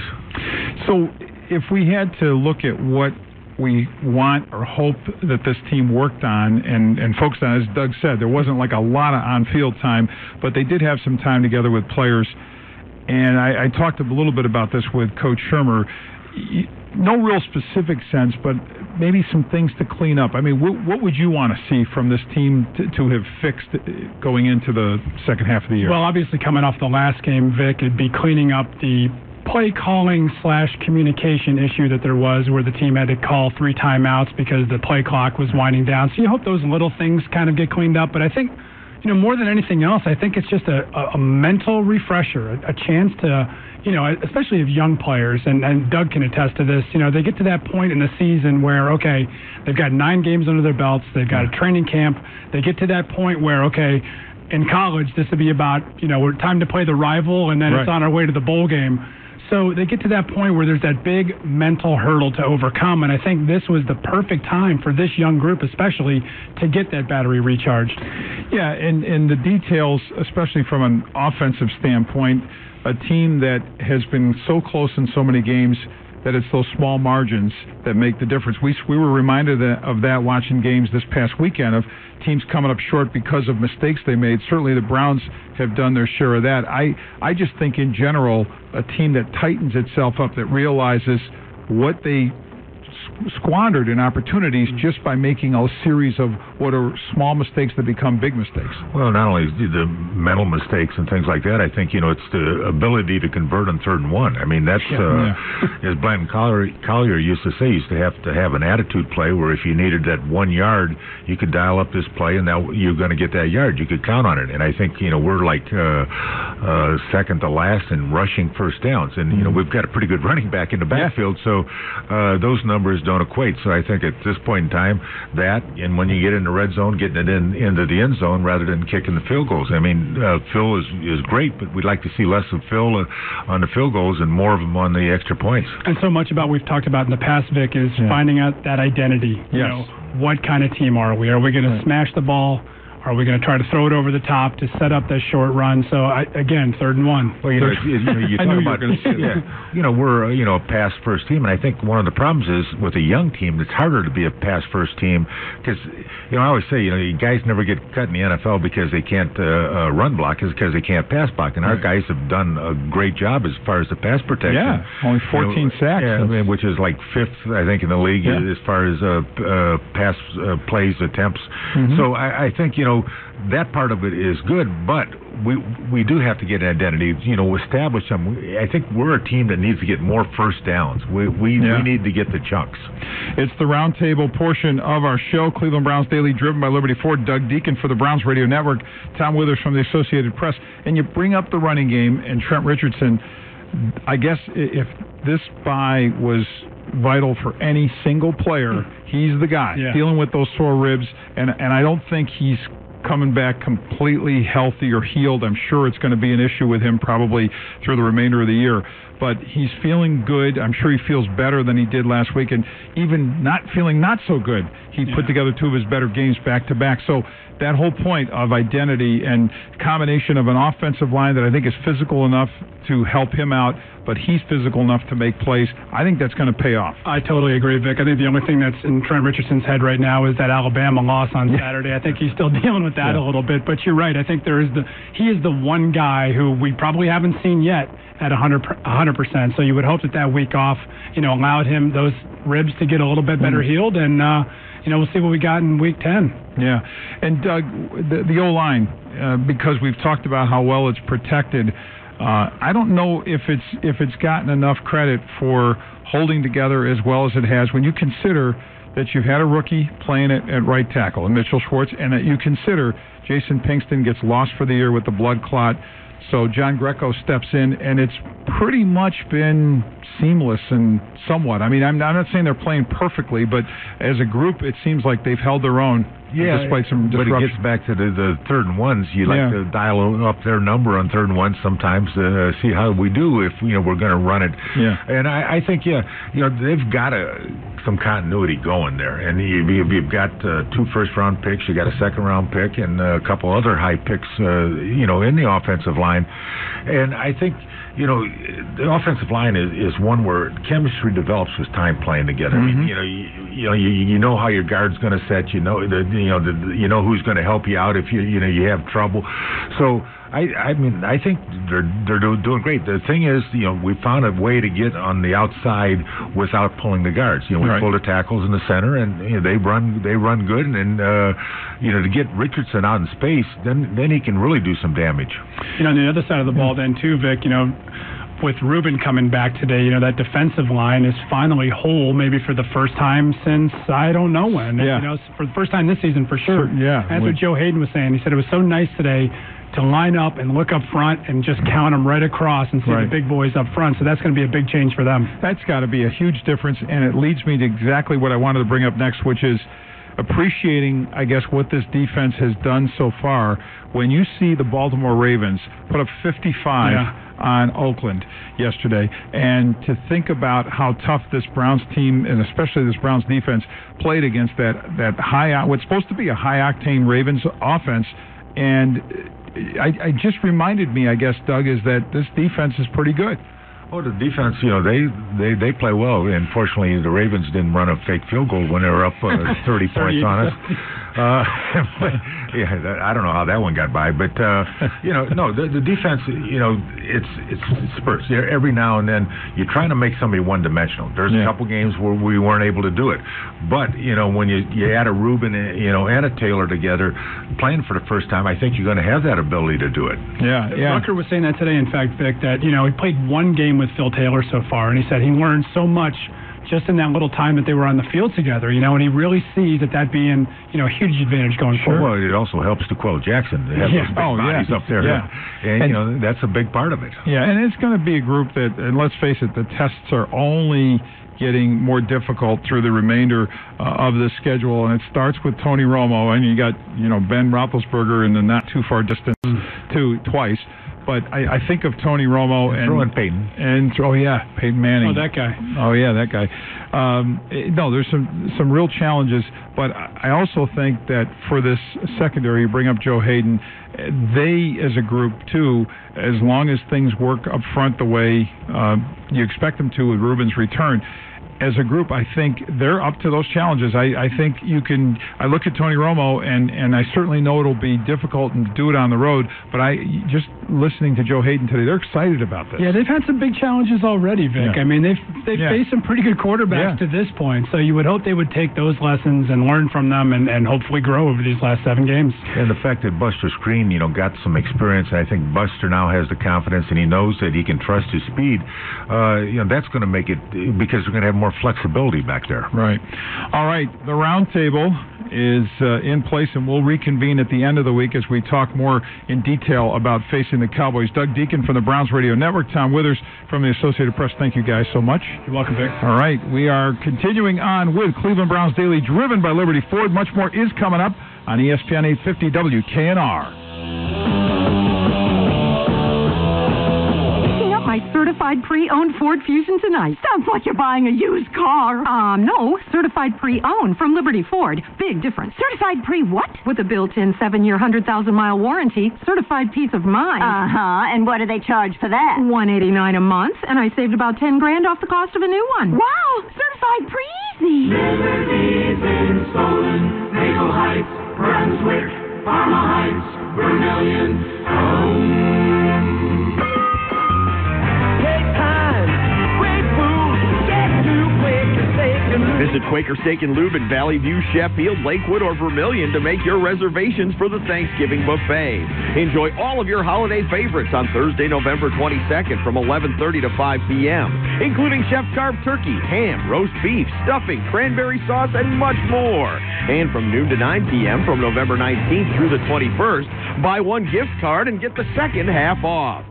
So if we had to look at what we want or hope that this team worked on and, and focused on, as Doug said, there wasn't like a lot of on-field time, but they did have some time together with players. And I, I talked a little bit about this with Coach Shermer. No real specific sense, but maybe some things to clean up. I mean, what, what would you want to see from this team to, to have fixed going into the second half of the year? Well, obviously coming off the last game, Vic, it'd be cleaning up the play calling slash communication issue that there was where the team had to call three timeouts because the play clock was winding down. So you hope those little things kind of get cleaned up. But I think, you know, more than anything else, I think it's just a, a, a mental refresher, a, a chance to, you know, especially of young players, and, and Doug can attest to this, you know, they get to that point in the season where, okay, they've got nine games under their belts, they've got a training camp, they get to that point where, okay, in college, this would be about, you know, we're time to play the rival, and then Right. it's on our way to the bowl game. So they get to that point where there's that big mental hurdle to overcome, and I think this was the perfect time for this young group especially to get that battery recharged. Yeah, and, and the details, especially from an offensive standpoint, a team that has been so close in so many games that it's those small margins that make the difference. We we were reminded of that watching games this past weekend of teams coming up short because of mistakes they made. Certainly the Browns have done their share of that. I, I just think in general, a team that tightens itself up, that realizes what they squandered in opportunities just by making a series of what are small mistakes that become big mistakes. Well, not only the mental mistakes and things like that, I think, you know, it's the ability to convert on third and one. I mean, that's, Yeah, uh, yeah. as Blanton Collier, Collier used to say, used to have to have an attitude play where if you needed that one yard, you could dial up this play and now you're going to get that yard. You could count on it. And I think, you know, we're like uh, uh, second to last in rushing first downs. And, you know, we've got a pretty good running back in the backfield, so uh, those numbers don't equate. So I think at this point in time, that, and when you get in the red zone, getting it in into the end zone rather than kicking the field goals. I mean, uh, Phil is is great, but we'd like to see less of Phil uh, on the field goals and more of him on the extra points. And so much about we've talked about in the past, Vic, is Yeah. finding out that identity. You Yes. know, what kind of team are we? Are we going to smash the ball? Are we going to try to throw it over the top to set up that short run? So, I, again, third and one. Well, you know, you, you, know, you I talk knew you were about, gonna say that. yeah, you know, we're, uh, you know, a pass-first team, and I think one of the problems is with a young team, it's harder to be a pass-first team because, you know, I always say, you know, you guys never get cut in the N F L because they can't uh, uh, run block, is because they can't pass block, and our guys have done a great job as far as the pass protection. Yeah, only fourteen You know, sacks. Yeah, I mean, which is like fifth, I think, in the league Yeah. as far as uh, uh, pass uh, plays, attempts. Mhm. So I, I think, you know, that part of it is good, but we we do have to get an identity, you know, establish them. I think we're a team that needs to get more first downs. We we, Yeah. we need to get the chunks. It's the roundtable portion of our show. Cleveland Browns Daily, driven by Liberty Ford. Doug Deacon for the Browns Radio Network. Tom Withers from the Associated Press. And you bring up the running game and Trent Richardson. I guess if this bye was vital for any single player, he's the guy Yeah. dealing with those sore ribs. And and I don't think he's coming back completely healthy or healed. I'm sure it's going to be an issue with him probably through the remainder of the year. But he's feeling good. I'm sure he feels better than he did last week. And even not feeling not so good, he put together two of his better games back to back. So that whole point of identity and combination of an offensive line that I think is physical enough to help him out, but he's physical enough to make plays, I think that's going to pay off. I totally agree, Vic. I think the only thing that's in Trent Richardson's head right now is that Alabama loss on Saturday. I think he's still dealing with that Yeah. a little bit. But you're right. I think there is the he is the one guy who we probably haven't seen yet at one hundred percent. So you would hope that that week off, you know, allowed him those ribs to get a little bit better Mhm. healed, and uh, you know, we'll see what we got in week ten. Yeah, and Doug, the, the O-line, uh, because we've talked about how well it's protected, uh, I don't know if it's if it's gotten enough credit for holding together as well as it has when you consider that you've had a rookie playing at, at right tackle, and Mitchell Schwartz, and that you consider Jason Pinkston gets lost for the year with the blood clot. So John Greco steps in, and it's pretty much been seamless and somewhat. I mean, I'm, I'm not saying they're playing perfectly, but as a group, it seems like they've held their own. Yeah, despite some but disruption. it gets back to the, the third and ones. You like Yeah. to dial up their number on third and ones sometimes to uh, see how we do if you know we're going to run it. Yeah. And I, I think yeah, you know they've got a, some continuity going there, and you, you've, you've got uh, two first round picks, you got a second round pick, and a couple other high picks, uh, you know, in the offensive line, and I think. You know, the offensive line is, is one where chemistry develops with time playing together. I mean, you know, you, you know, you, you know how your guard's going to set. You know, the, you know, the, you know who's going to help you out if you, you know, you have trouble. So, I, I mean, I think they're they're do, doing great. The thing is, you know, we found a way to get on the outside without pulling the guards. You know, we Right. pull the tackles in the center, and you know, they run they run good. And, and uh, you know, to get Richardson out in space, then then he can really do some damage. You know, on the other side of the ball, then too, Vic. You know, with Ruben coming back today, you know, that defensive line is finally whole, maybe for the first time since I don't know when. Yeah. You know, for the first time this season for sure. Sure, yeah. That's what Joe Hayden was saying. He said it was so nice today to line up and look up front and just count them right across and see Right. the big boys up front. So that's going to be a big change for them. That's got to be a huge difference, and it leads me to exactly what I wanted to bring up next, which is appreciating, I guess, what this defense has done so far. When you see the Baltimore Ravens put up fifty-five Yeah. on Oakland yesterday, and to think about how tough this Browns team, and especially this Browns defense, played against that, that high, what's supposed to be a high-octane Ravens offense, and I, I just reminded me, I guess, Doug, is that this defense is pretty good. Oh, the defense, you know, they, they, they play well. Unfortunately, the Ravens didn't run a fake field goal when they were up uh, thirty points on us. Uh, but, yeah, that, I don't know how that one got by, but uh, you know, no, the, the defense, you know, it's it's spurts. Every now and then, you're trying to make somebody one-dimensional. There's Yeah. a couple games where we weren't able to do it, but you know, when you you add a Reuben, you know, and a Taylor together, playing for the first time, I think you're going to have that ability to do it. Yeah, yeah. Rucker was saying that today, in fact, Vic, that, you know, he played one game with Phil Taylor so far, and he said he learned so much just in that little time that they were on the field together, you know, and he really sees that that being, you know, a huge advantage going forward. Well, it also helps to Quill Jackson. They have Yeah. those big Oh, yeah. bodies up there. Yeah. And, And- you know, that's a big part of it. Yeah, and it's going to be a group that, and let's face it, the tests are only getting more difficult through the remainder uh, of the schedule, and it starts with Tony Romo, and you got, you know, Ben Roethlisberger in the not too far distance, too, twice. But I, I think of Tony Romo and Throw in Peyton. and oh yeah, Peyton Manning. Oh, that guy. Oh yeah, that guy. Um, eh, no, there's some some real challenges, but I also think that for this secondary, you bring up Joe Hayden, eh, they as a group too, as long as things work up front the way uh, you expect them to with Ruben's return. As a group, I think they're up to those challenges. I, I think you can. I look at Tony Romo, and, and I certainly know it'll be difficult and do it on the road. But I just listening to Joe Hayden today, they're excited about this. Yeah, they've had some big challenges already, Vic. Yeah. I mean, they've they've Yeah. faced some pretty good quarterbacks Yeah. to this point, so you would hope they would take those lessons and learn from them, and, and hopefully grow over these last seven games. And the fact that Buster Screen, you know, got some experience, I think Buster now has the confidence, and he knows that he can trust his speed. Uh, you know, that's going to make it, because we're going to have more flexibility back there. Right. All right. The round table is uh, in place, and we'll reconvene at the end of the week as we talk more in detail about facing the Cowboys. Doug Deacon from the Browns Radio Network, Tom Withers from the Associated Press. Thank you guys so much. You're welcome, Vic. All right. We are continuing on with Cleveland Browns Daily, driven by Liberty Ford. Much more is coming up on E S P N eight fifty W K N R. My certified pre-owned Ford Fusion tonight. Sounds like you're buying a used car. Um, no, certified pre-owned from Liberty Ford. Big difference. Certified pre what? With a built-in seven-year, one hundred thousand mile warranty, certified peace of mind. Uh-huh. And what do they charge for that? one eighty-nine a month, and I saved about ten grand off the cost of a new one. Wow! Certified pre-easy. Liberty's in Solon, Maple Heights, Brunswick, Parma Heights, Vermilion, home. Visit Quaker Steak and Lube in Valley View, Sheffield, Lakewood, or Vermilion to make your reservations for the Thanksgiving buffet. Enjoy all of your holiday favorites on Thursday, November twenty-second from eleven thirty to five p.m., including chef-carved turkey, ham, roast beef, stuffing, cranberry sauce, and much more. And from noon to nine p.m. from November nineteenth through the twenty-first, buy one gift card and get the second half off.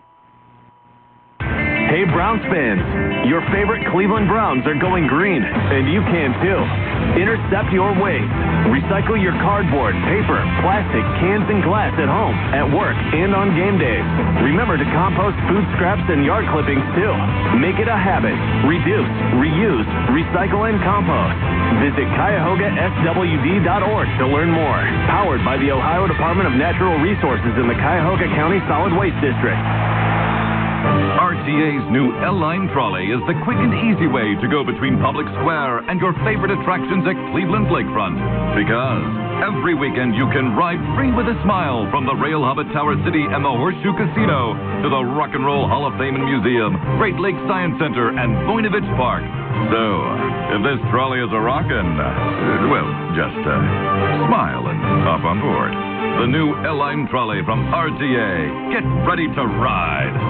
Hey, Browns fans, your favorite Cleveland Browns are going green, and you can too. Intercept your waste. Recycle your cardboard, paper, plastic, cans, and glass at home, at work, and on game days. Remember to compost food scraps and yard clippings too. Make it a habit. Reduce, reuse, recycle, and compost. Visit Cuyahoga S W D dot org to learn more. Powered by the Ohio Department of Natural Resources in the Cuyahoga County Solid Waste District. R T A's new L-Line trolley is the quick and easy way to go between Public Square and your favorite attractions at Cleveland's Lakefront. Because every weekend you can ride free with a smile from the Rail Hub at Tower City and the Horseshoe Casino to the Rock and Roll Hall of Fame and Museum, Great Lakes Science Center, and Voinovich Park. So, if this trolley is a rockin', uh, well, just uh, smile and hop on board. The new L-Line trolley from R T A. Get ready to ride.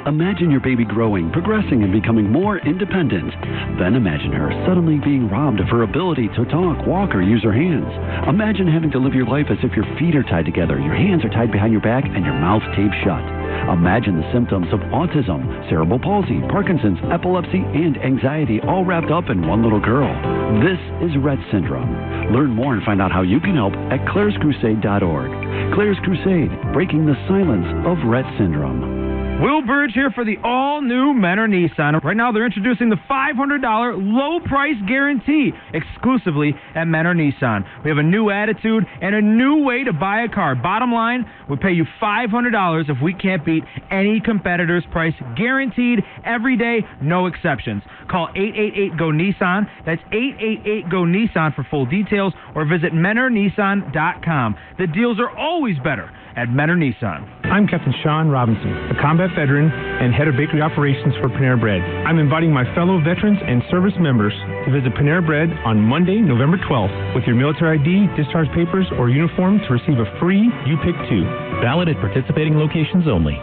Imagine your baby growing, progressing, and becoming more independent. Then imagine her suddenly being robbed of her ability to talk, walk, or use her hands. Imagine having to live your life as if your feet are tied together, your hands are tied behind your back, and your mouth taped shut. Imagine the symptoms of autism, cerebral palsy, Parkinson's, epilepsy, and anxiety all wrapped up in one little girl. This is Rett syndrome. Learn more and find out how you can help at claire's crusade dot org. Claire's Crusade, breaking the silence of Rett syndrome. Will Burge here for the all-new Menor Nissan. Right now, they're introducing the five hundred dollars low-price guarantee exclusively at Menor Nissan. We have a new attitude and a new way to buy a car. Bottom line, we pay you five hundred dollars if we can't beat any competitor's price. Guaranteed every day, no exceptions. Call eight eight eight, G O, Nissan. That's eight eight eight, G O, Nissan for full details, or visit menor nissan dot com. The deals are always better at Menor Nissan. I'm Captain Sean Robinson, a combat veteran and head of bakery operations for Panera Bread. I'm inviting my fellow veterans and service members to visit Panera Bread on Monday, November twelfth, with your military I D, discharge papers, or uniform to receive a free You Pick Two. Valid at participating locations only.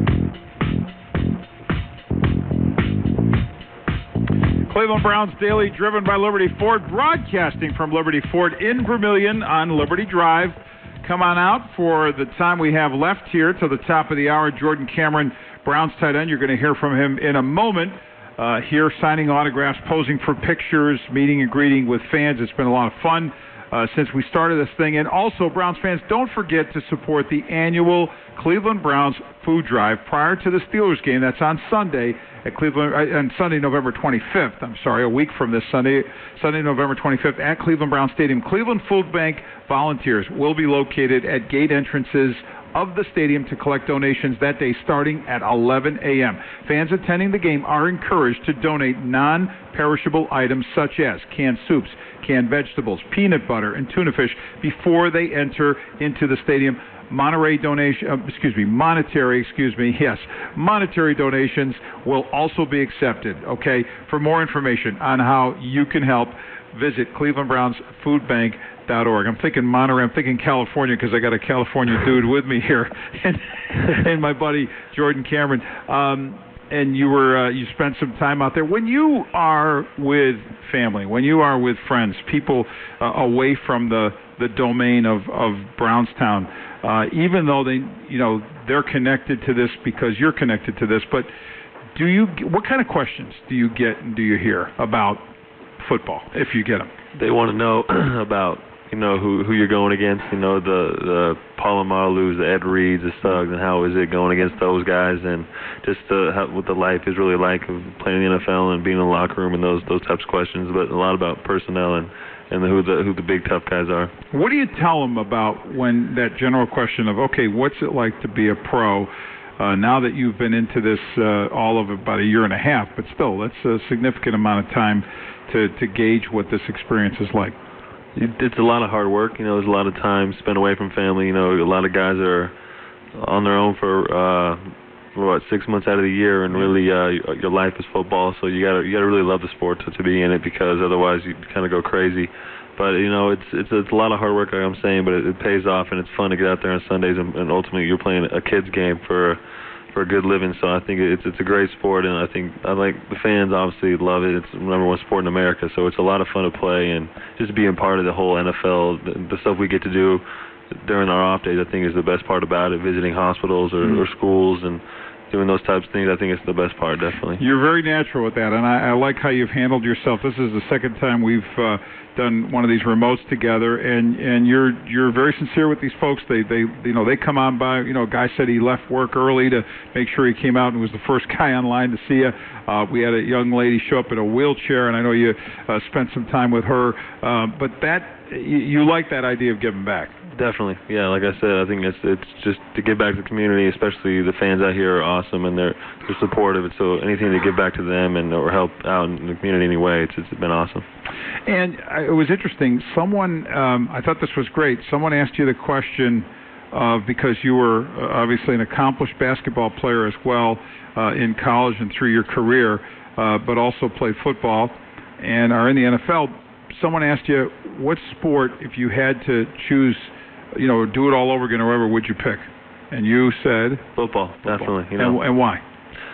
Cleveland Browns Daily, driven by Liberty Ford, broadcasting from Liberty Ford in Vermillion on Liberty Drive. Come on out for the time we have left here till the top of the hour. Jordan Cameron, Browns tight end. You're going to hear from him in a moment. Uh, here signing autographs, posing for pictures, meeting and greeting with fans. It's been a lot of fun uh, since we started this thing. And also, Browns fans, don't forget to support the annual Cleveland Browns food drive prior to the Steelers game. That's on Sunday at Cleveland, uh, on Sunday, November twenty-fifth. I'm sorry, a week from this Sunday, Sunday, November twenty-fifth at Cleveland Browns Stadium. Cleveland Food Bank volunteers will be located at gate entrances of the stadium to collect donations that day starting at eleven a.m. Fans attending the game are encouraged to donate non-perishable items such as canned soups, canned vegetables, peanut butter, and tuna fish before they enter into the stadium. Monterey donation, uh, excuse me, monetary, excuse me, yes, monetary donations will also be accepted. Okay, for more information on how you can help, visit cleveland browns food bank dot org. I'm thinking Monterey, I'm thinking California because I got a California dude with me here, and, and my buddy Jordan Cameron. Um, and you were uh, you spent some time out there. When you are with family, when you are with friends, people uh, away from the, the domain of, of Brownstown, uh, even though they you know they're connected to this because you're connected to this, but do you what kind of questions do you get and do you hear about football if you get them? They want to know about you know who who you're going against. You know the the Palomarus, the Ed Reeds, the Suggs, and how is it going against those guys, and just uh, how, what the life is really like of playing in the N F L and being in the locker room and those those types of questions. But a lot about personnel and and the, who the who the big tough guys are. What do you tell them about when that general question of okay, what's it like to be a pro? Uh, now that you've been into this uh, all of about a year and a half, but still, that's a significant amount of time to, to gauge what this experience is like. It's a lot of hard work. You know, there's a lot of time spent away from family. You know, a lot of guys are on their own for uh, what six months out of the year, and really uh, your life is football. So you gotta you gotta really love the sport to, to be in it, because otherwise you kind of go crazy. But you know, it's it's it's a lot of hard work, like I'm saying, but it, it pays off, and it's fun to get out there on Sundays, and, and ultimately you're playing a kids game for for a good living. So I think it's it's a great sport, and I think I like the fans obviously love it. It's the number one sport in America, so it's a lot of fun to play, and just being part of the whole N F L, the, the stuff we get to do during our off days, I think is the best part about it. Visiting hospitals or, mm-hmm. or schools and doing those types of things, I think it's the best part, definitely. You're very natural with that, and I, I like how you've handled yourself. This is the second time we've uh, done one of these remotes together, and, and you're you're very sincere with these folks. They they you know they come on by. You know, a guy said he left work early to make sure he came out and was the first guy online to see you. Uh, we had a young lady show up in a wheelchair, and I know you uh, spent some time with her. Uh, but that you, you like that idea of giving back. Definitely, yeah. Like I said, I think it's it's just to give back to the community, especially the fans out here are awesome and they're they're supportive. So anything to give back to them and or help out in the community anyway, it's it's been awesome. And it was interesting. Someone, um, I thought this was great. Someone asked you the question of, because you were obviously an accomplished basketball player as well uh, in college and through your career, uh, but also played football and are in the N F L. Someone asked you, what sport, if you had to choose, you know, do it all over again or whatever, would you pick? And you said? Football, football. definitely. You know. And, and why?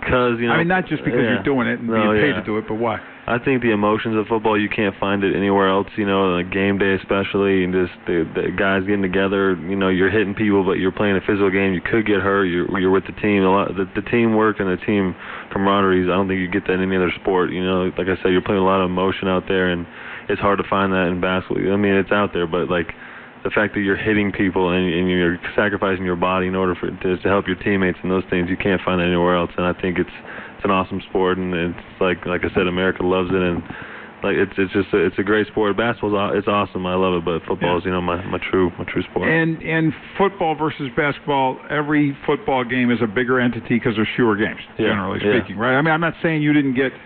because you know. I mean, not just because yeah. you're doing it and no, being paid yeah. to do it, but why? I think the emotions of football, you can't find it anywhere else, you know, like game day especially, and just the, the guys getting together, you know, you're hitting people, but you're playing a physical game. You could get hurt. You're, you're with the team. A lot, the, the teamwork and the team camaraderie, I don't think you get that in any other sport. You know, like I said, you're playing a lot of emotion out there, and it's hard to find that in basketball. I mean, it's out there, but, like, the fact that you're hitting people and, and you're sacrificing your body in order for to, to help your teammates and those things, you can't find that anywhere else, and I think it's it's an awesome sport, and it's like like I said, America loves it, and like it's it's just a, it's a great sport. Basketball's aw- it's awesome, I love it, but football is you know my, my true my true sport. And and football versus basketball, every football game is a bigger entity because there's fewer games, Yeah, generally yeah. speaking, right? I mean, I'm not saying you didn't get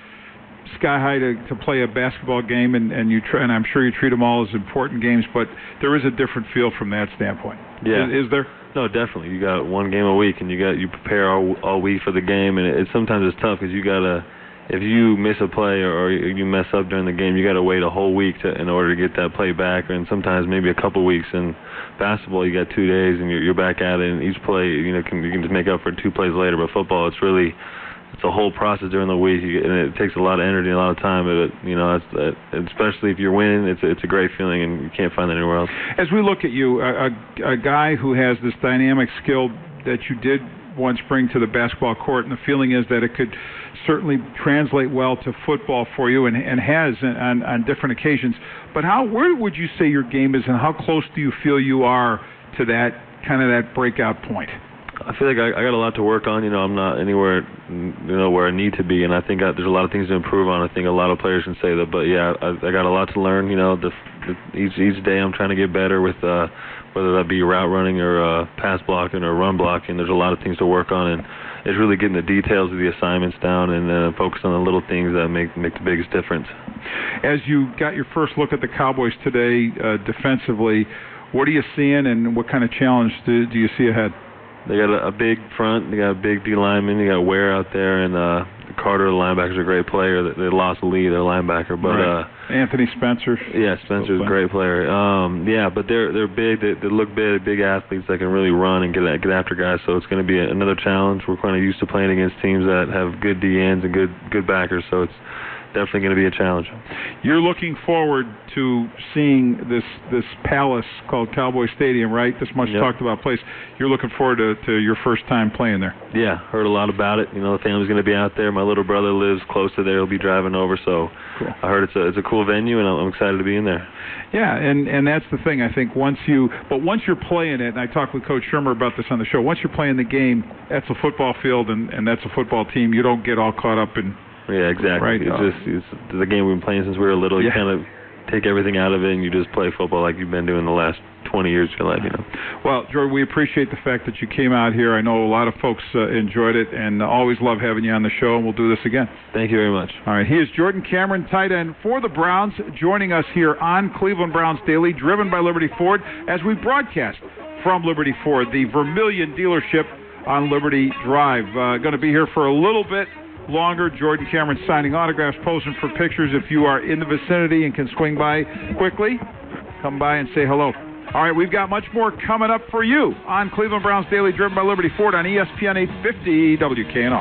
sky high to, to play a basketball game, and, and you try, and I'm sure you treat them all as important games, but there is a different feel from that standpoint. Yeah. Is, is there? No, definitely. You got one game a week, and you got you prepare all, all week for the game, and it, it sometimes it's tough because you gotta, if you miss a play or, or you mess up during the game, you gotta wait a whole week to in order to get that play back, and sometimes maybe a couple weeks. In basketball, you got two days, and you're, you're back at it, and each play, you know, can you can just make up for two plays later. But football, it's really it's a whole process during the week, and it takes a lot of energy and a lot of time. But you know, that's, that, especially if you're winning, it's it's a great feeling, and you can't find that anywhere else. As we look at you, a, a, a guy who has this dynamic skill that you did once bring to the basketball court, and the feeling is that it could certainly translate well to football for you, and, and has on, on different occasions. But how, where would you say your game is, and how close do you feel you are to that kind of that breakout point? I feel like I, I got a lot to work on. You know, I'm not anywhere, you know, where I need to be, and I think I, there's a lot of things to improve on. I think a lot of players can say that, but yeah, I, I got a lot to learn. You know, the, the, each each day I'm trying to get better with uh, whether that be route running or uh, pass blocking or run blocking. There's a lot of things to work on, and it's really getting the details of the assignments down and uh, focus on the little things that make make the biggest difference. As you got your first look at the Cowboys today uh, defensively, what are you seeing, and what kind of challenge do, do you see ahead? They got a, a big front. They got a big D lineman. They got Ware out there, and uh, Carter, the linebacker's a great player. They, they lost Lee, their linebacker, but right. uh, Anthony Spencer. Yeah, Spencer's a great player. Um, yeah, but they're they're big. They, they look big, big athletes that can really run and get get after guys. So it's going to be a, another challenge. We're kind of used to playing against teams that have good D Ns and good good backers. So it's definitely going to be a challenge. You're looking forward to seeing this this palace called Cowboy Stadium, right? This much Yep. talked about place. You're looking forward to, to your first time playing there. Yeah, heard a lot about it. You know, the family's going to be out there. My little brother lives close to there. He'll be driving over. So cool. I heard it's a it's a cool venue, and I'm, I'm excited to be in there. Yeah, and, and that's the thing. I think once you, but once you're playing it, and I talked with Coach Shermer about this on the show, once you're playing the game, that's a football field, and, and that's a football team. You don't get all caught up in. Yeah, exactly. Right. It's Uh, just it's the game we've been playing since we were little. You Yeah. kind of take everything out of it, and you just play football like you've been doing the last twenty years of your life. You know. Well, Jordan, we appreciate the fact that you came out here. I know a lot of folks uh, enjoyed it, and always love having you on the show, and we'll do this again. Thank you very much. All right, he is Jordan Cameron, tight end for the Browns, joining us here on Cleveland Browns Daily, driven by Liberty Ford, as we broadcast from Liberty Ford, the Vermilion dealership on Liberty Drive. Uh, going to be here for a little bit longer. Jordan Cameron signing autographs, posing for pictures. If you are in the vicinity and can swing by quickly, come by and say hello. All right, we've got much more coming up for you on Cleveland Browns Daily, driven by Liberty Ford on E S P N eight fifty W K N R.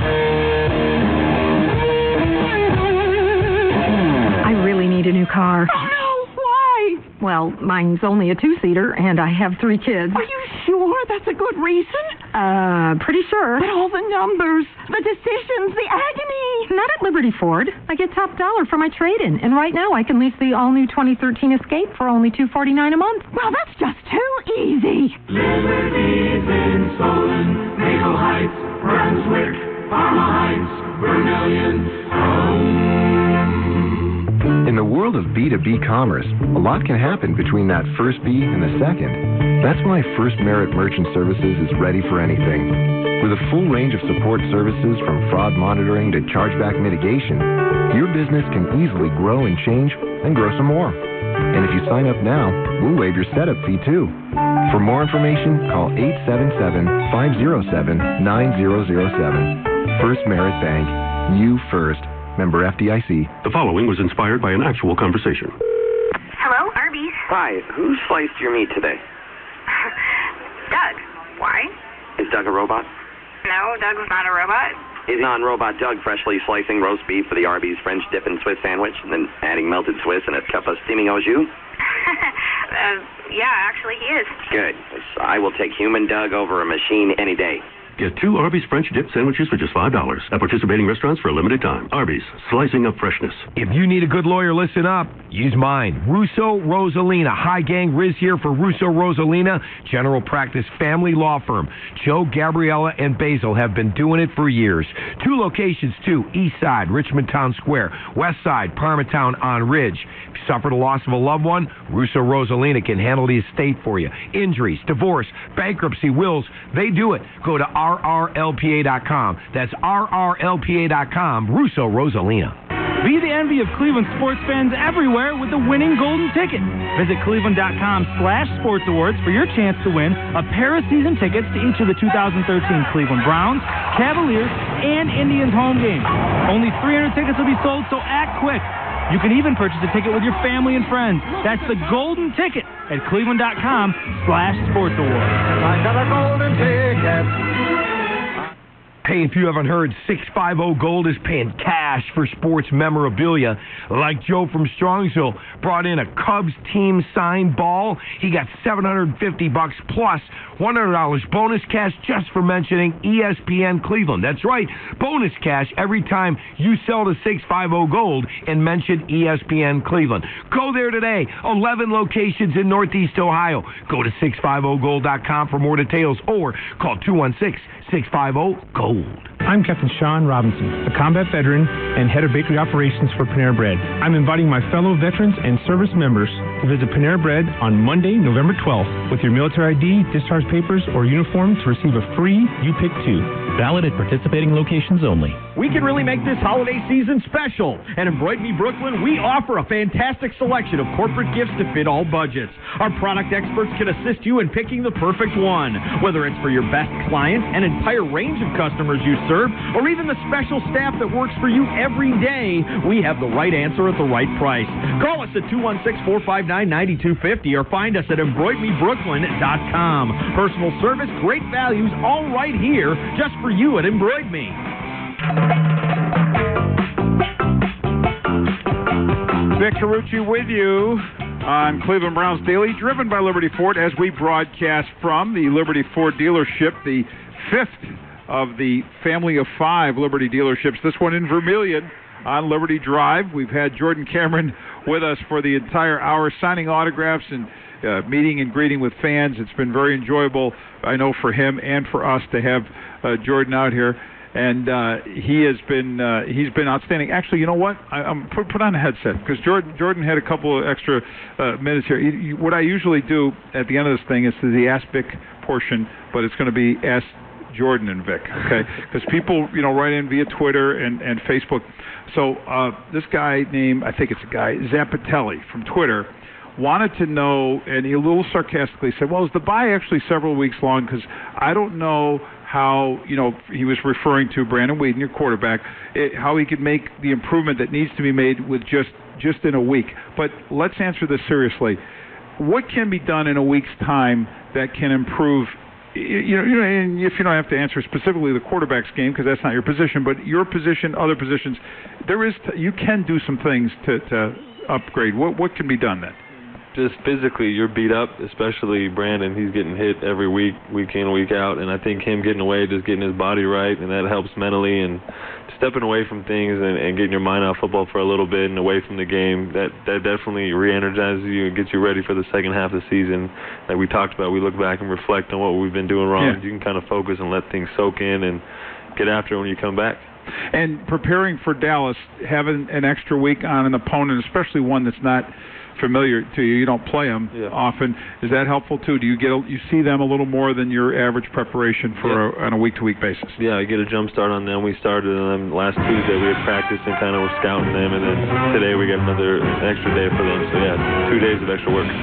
I really need a new car. Oh, no, why? Well, mine's only a two-seater, and I have three kids. Are you sure that's a good reason? Uh, pretty sure. But all the numbers, the decisions, the agony. Not at Liberty Ford. I get top dollar for my trade-in, and right now I can lease the all-new twenty thirteen Escape for only two hundred forty-nine dollars a month. Well, that's just too easy. Liberty's in Solon, Maple Heights, Brunswick, Parma Heights, Vermilion, home. In the world of B two B commerce, a lot can happen between that first beat and the second. That's why First Merit Merchant Services is ready for anything. With a full range of support services from fraud monitoring to chargeback mitigation, your business can easily grow and change and grow some more. And if you sign up now, we'll waive your setup fee too. For more information, call eight seven seven, five zero seven, nine zero zero seven. First Merit Bank. You first. Member F D I C. The following was inspired by an actual conversation. Hello, Arby's. Hi, who sliced your meat today? Doug. Why? Is Doug a robot? No, Doug was not a robot. Is non-robot Doug freshly slicing roast beef for the Arby's French dip and Swiss sandwich, and then adding melted Swiss and a cup of steaming au jus? uh, yeah, actually he is. Good. I will take human Doug over a machine any day. Get two Arby's French dip sandwiches for just five dollars at participating restaurants for a limited time. Arby's, slicing up freshness. If you need a good lawyer, listen up. Use mine. Russo Rosalina. Hi, gang. Riz here for Russo Rosalina, general practice family law firm. Joe, Gabriella, and Basil have been doing it for years. Two locations, too. East Side, Richmond Town Square. West Side, Parmatown on Ridge. If you suffered a loss of a loved one, Russo Rosalina can handle the estate for you. Injuries, divorce, bankruptcy, wills, they do it. Go to R R L P A dot com. That's R R L P A dot com. Russo Rosalina. Be the envy of Cleveland sports fans everywhere with the winning golden ticket. Visit cleveland dot com slash sports awards for your chance to win a pair of season tickets to each of the two thousand thirteen Cleveland Browns, Cavaliers, and Indians home games. Only three hundred tickets will be sold, so act quick. You can even purchase a ticket with your family and friends. That's the golden ticket at cleveland dot com slash sports awards. I got a golden ticket. Hey, if you haven't heard, six five zero Gold is paying cash for sports memorabilia. Like Joe from Strongsville brought in a Cubs team signed ball. He got seven hundred fifty bucks plus one hundred dollars bonus cash just for mentioning E S P N Cleveland. That's right, bonus cash every time you sell to six five zero Gold and mention E S P N Cleveland. Go there today. eleven locations in Northeast Ohio. Go to six five zero gold dot com for more details or call two one six, six five zero, GOLD. I'm Captain Sean Robinson, a combat veteran and head of bakery operations for Panera Bread. I'm inviting my fellow veterans and service members to visit Panera Bread on Monday, November twelfth, with your military I D, discharge papers, or uniform to receive a free You Pick Two. Valid at participating locations only. We can really make this holiday season special. At Embroid Me Brooklyn, we offer a fantastic selection of corporate gifts to fit all budgets. Our product experts can assist you in picking the perfect one. Whether it's for your best client, an entire range of customers you serve, or even the special staff that works for you every day, we have the right answer at the right price. Call us at two one six, four five nine, nine two five zero or find us at embroid me brooklyn dot com. Personal service, great values, all right here, just for you at Embroid Me. Vic Carucci with you on Cleveland Browns Daily, driven by Liberty Ford as we broadcast from the Liberty Ford dealership, the fifth of the family of five Liberty dealerships. This one in Vermilion on Liberty Drive. We've had Jordan Cameron with us for the entire hour, signing autographs and uh, meeting and greeting with fans. It's been very enjoyable, I know, for him and for us to have uh, Jordan out here. And uh, he has been uh, he's been outstanding. Actually, you know what? I, I'm put put on a headset because Jordan Jordan had a couple of extra uh, minutes here. You, you, what I usually do at the end of this thing is the Ask Vic portion, but it's going to be Ask Jordan and Vic, okay? Because people, you know, write in via Twitter and, and Facebook. So uh, this guy named, I think it's a guy, Zappatelli from Twitter, wanted to know, and he a little sarcastically said, well, is the bye actually several weeks long? Because I don't know how, you know, he was referring to Brandon Weeden, your quarterback, it, how he could make the improvement that needs to be made with just, just in a week. But let's answer this seriously. What can be done in a week's time that can improve? You know, you know, and if you don't have to answer specifically the quarterback's game because that's not your position, but your position, other positions, there is t- you can do some things to, to upgrade. What what can be done then? Just physically, you're beat up, especially Brandon. He's getting hit every week, week in, week out, and I think him getting away, just getting his body right, and that helps mentally, and stepping away from things and, and getting your mind off football for a little bit and away from the game, that, that definitely re-energizes you and gets you ready for the second half of the season. Like we talked about, we look back and reflect on what we've been doing wrong. Yeah. You can kind of focus and let things soak in and get after it when you come back. And preparing for Dallas, having an extra week on an opponent, especially one that's not familiar to you, you don't play them yeah. often. Is that helpful too? Do you get a, you see them a little more than your average preparation for yeah. a, on a week-to-week basis? Yeah, I get a jump start on them. We started on them last Tuesday. We had practice and kind of were scouting them, and then today we got another extra day for them. So yeah, two days of extra work.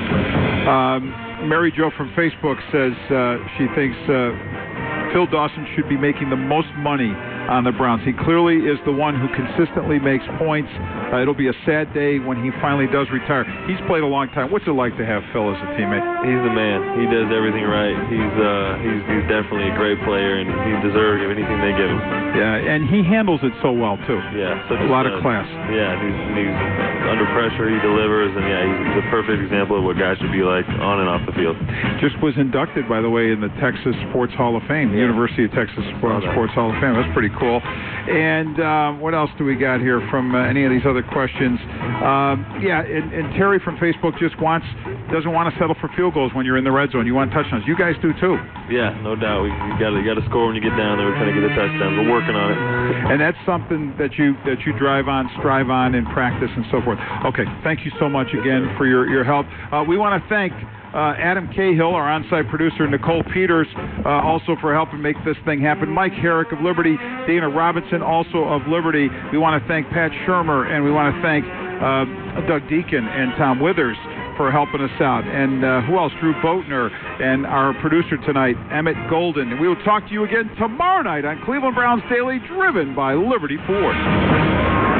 Um, Mary Jo from Facebook says uh, she thinks uh, Phil Dawson should be making the most money on the Browns. He clearly is the one who consistently makes points. Uh, it'll be a sad day when he finally does retire. He's played a long time. What's it like to have Phil as a teammate? He's the man. He does everything right. He's uh, he's he's definitely a great player, and he deserves anything they give him. Yeah, and he handles it so well too. Yeah, such a lot stud. of class. Yeah, he's, he's under pressure. He delivers, and yeah, he's the perfect example of what guys should be like on and off the field. Just was inducted, by the way, in the Texas Sports Hall of Fame, the Yeah. University of Texas Sports, Sports Hall of Fame. That's pretty cool. And um, what else do we got here from uh, any of these other questions? Um, yeah, and, and Terry from Facebook just wants doesn't want to settle for field goals when you're in the red zone. You want touchdowns. You guys do too. Yeah, no doubt. We, you got you got to score when you get down there. We're trying to get a touchdown. We're working on it. And that's something that you that you drive on, strive on in practice and so forth. Okay, thank you so much again for your, your help. Uh, we want to thank uh, Adam Cahill, our on-site producer, Nicole Peters, uh, also for helping make this thing happen. Mike Herrick of Liberty, Dana Robinson, also of Liberty. We want to thank Pat Shermer, and we want to thank uh, Doug Deacon and Tom Withers for helping us out. And uh, who else? Drew Boatner, and our producer tonight, Emmett Golden. And we will talk to you again tomorrow night on Cleveland Browns Daily, driven by Liberty Ford.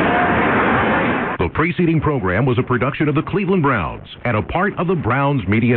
The preceding program was a production of the Cleveland Browns and a part of the Browns Media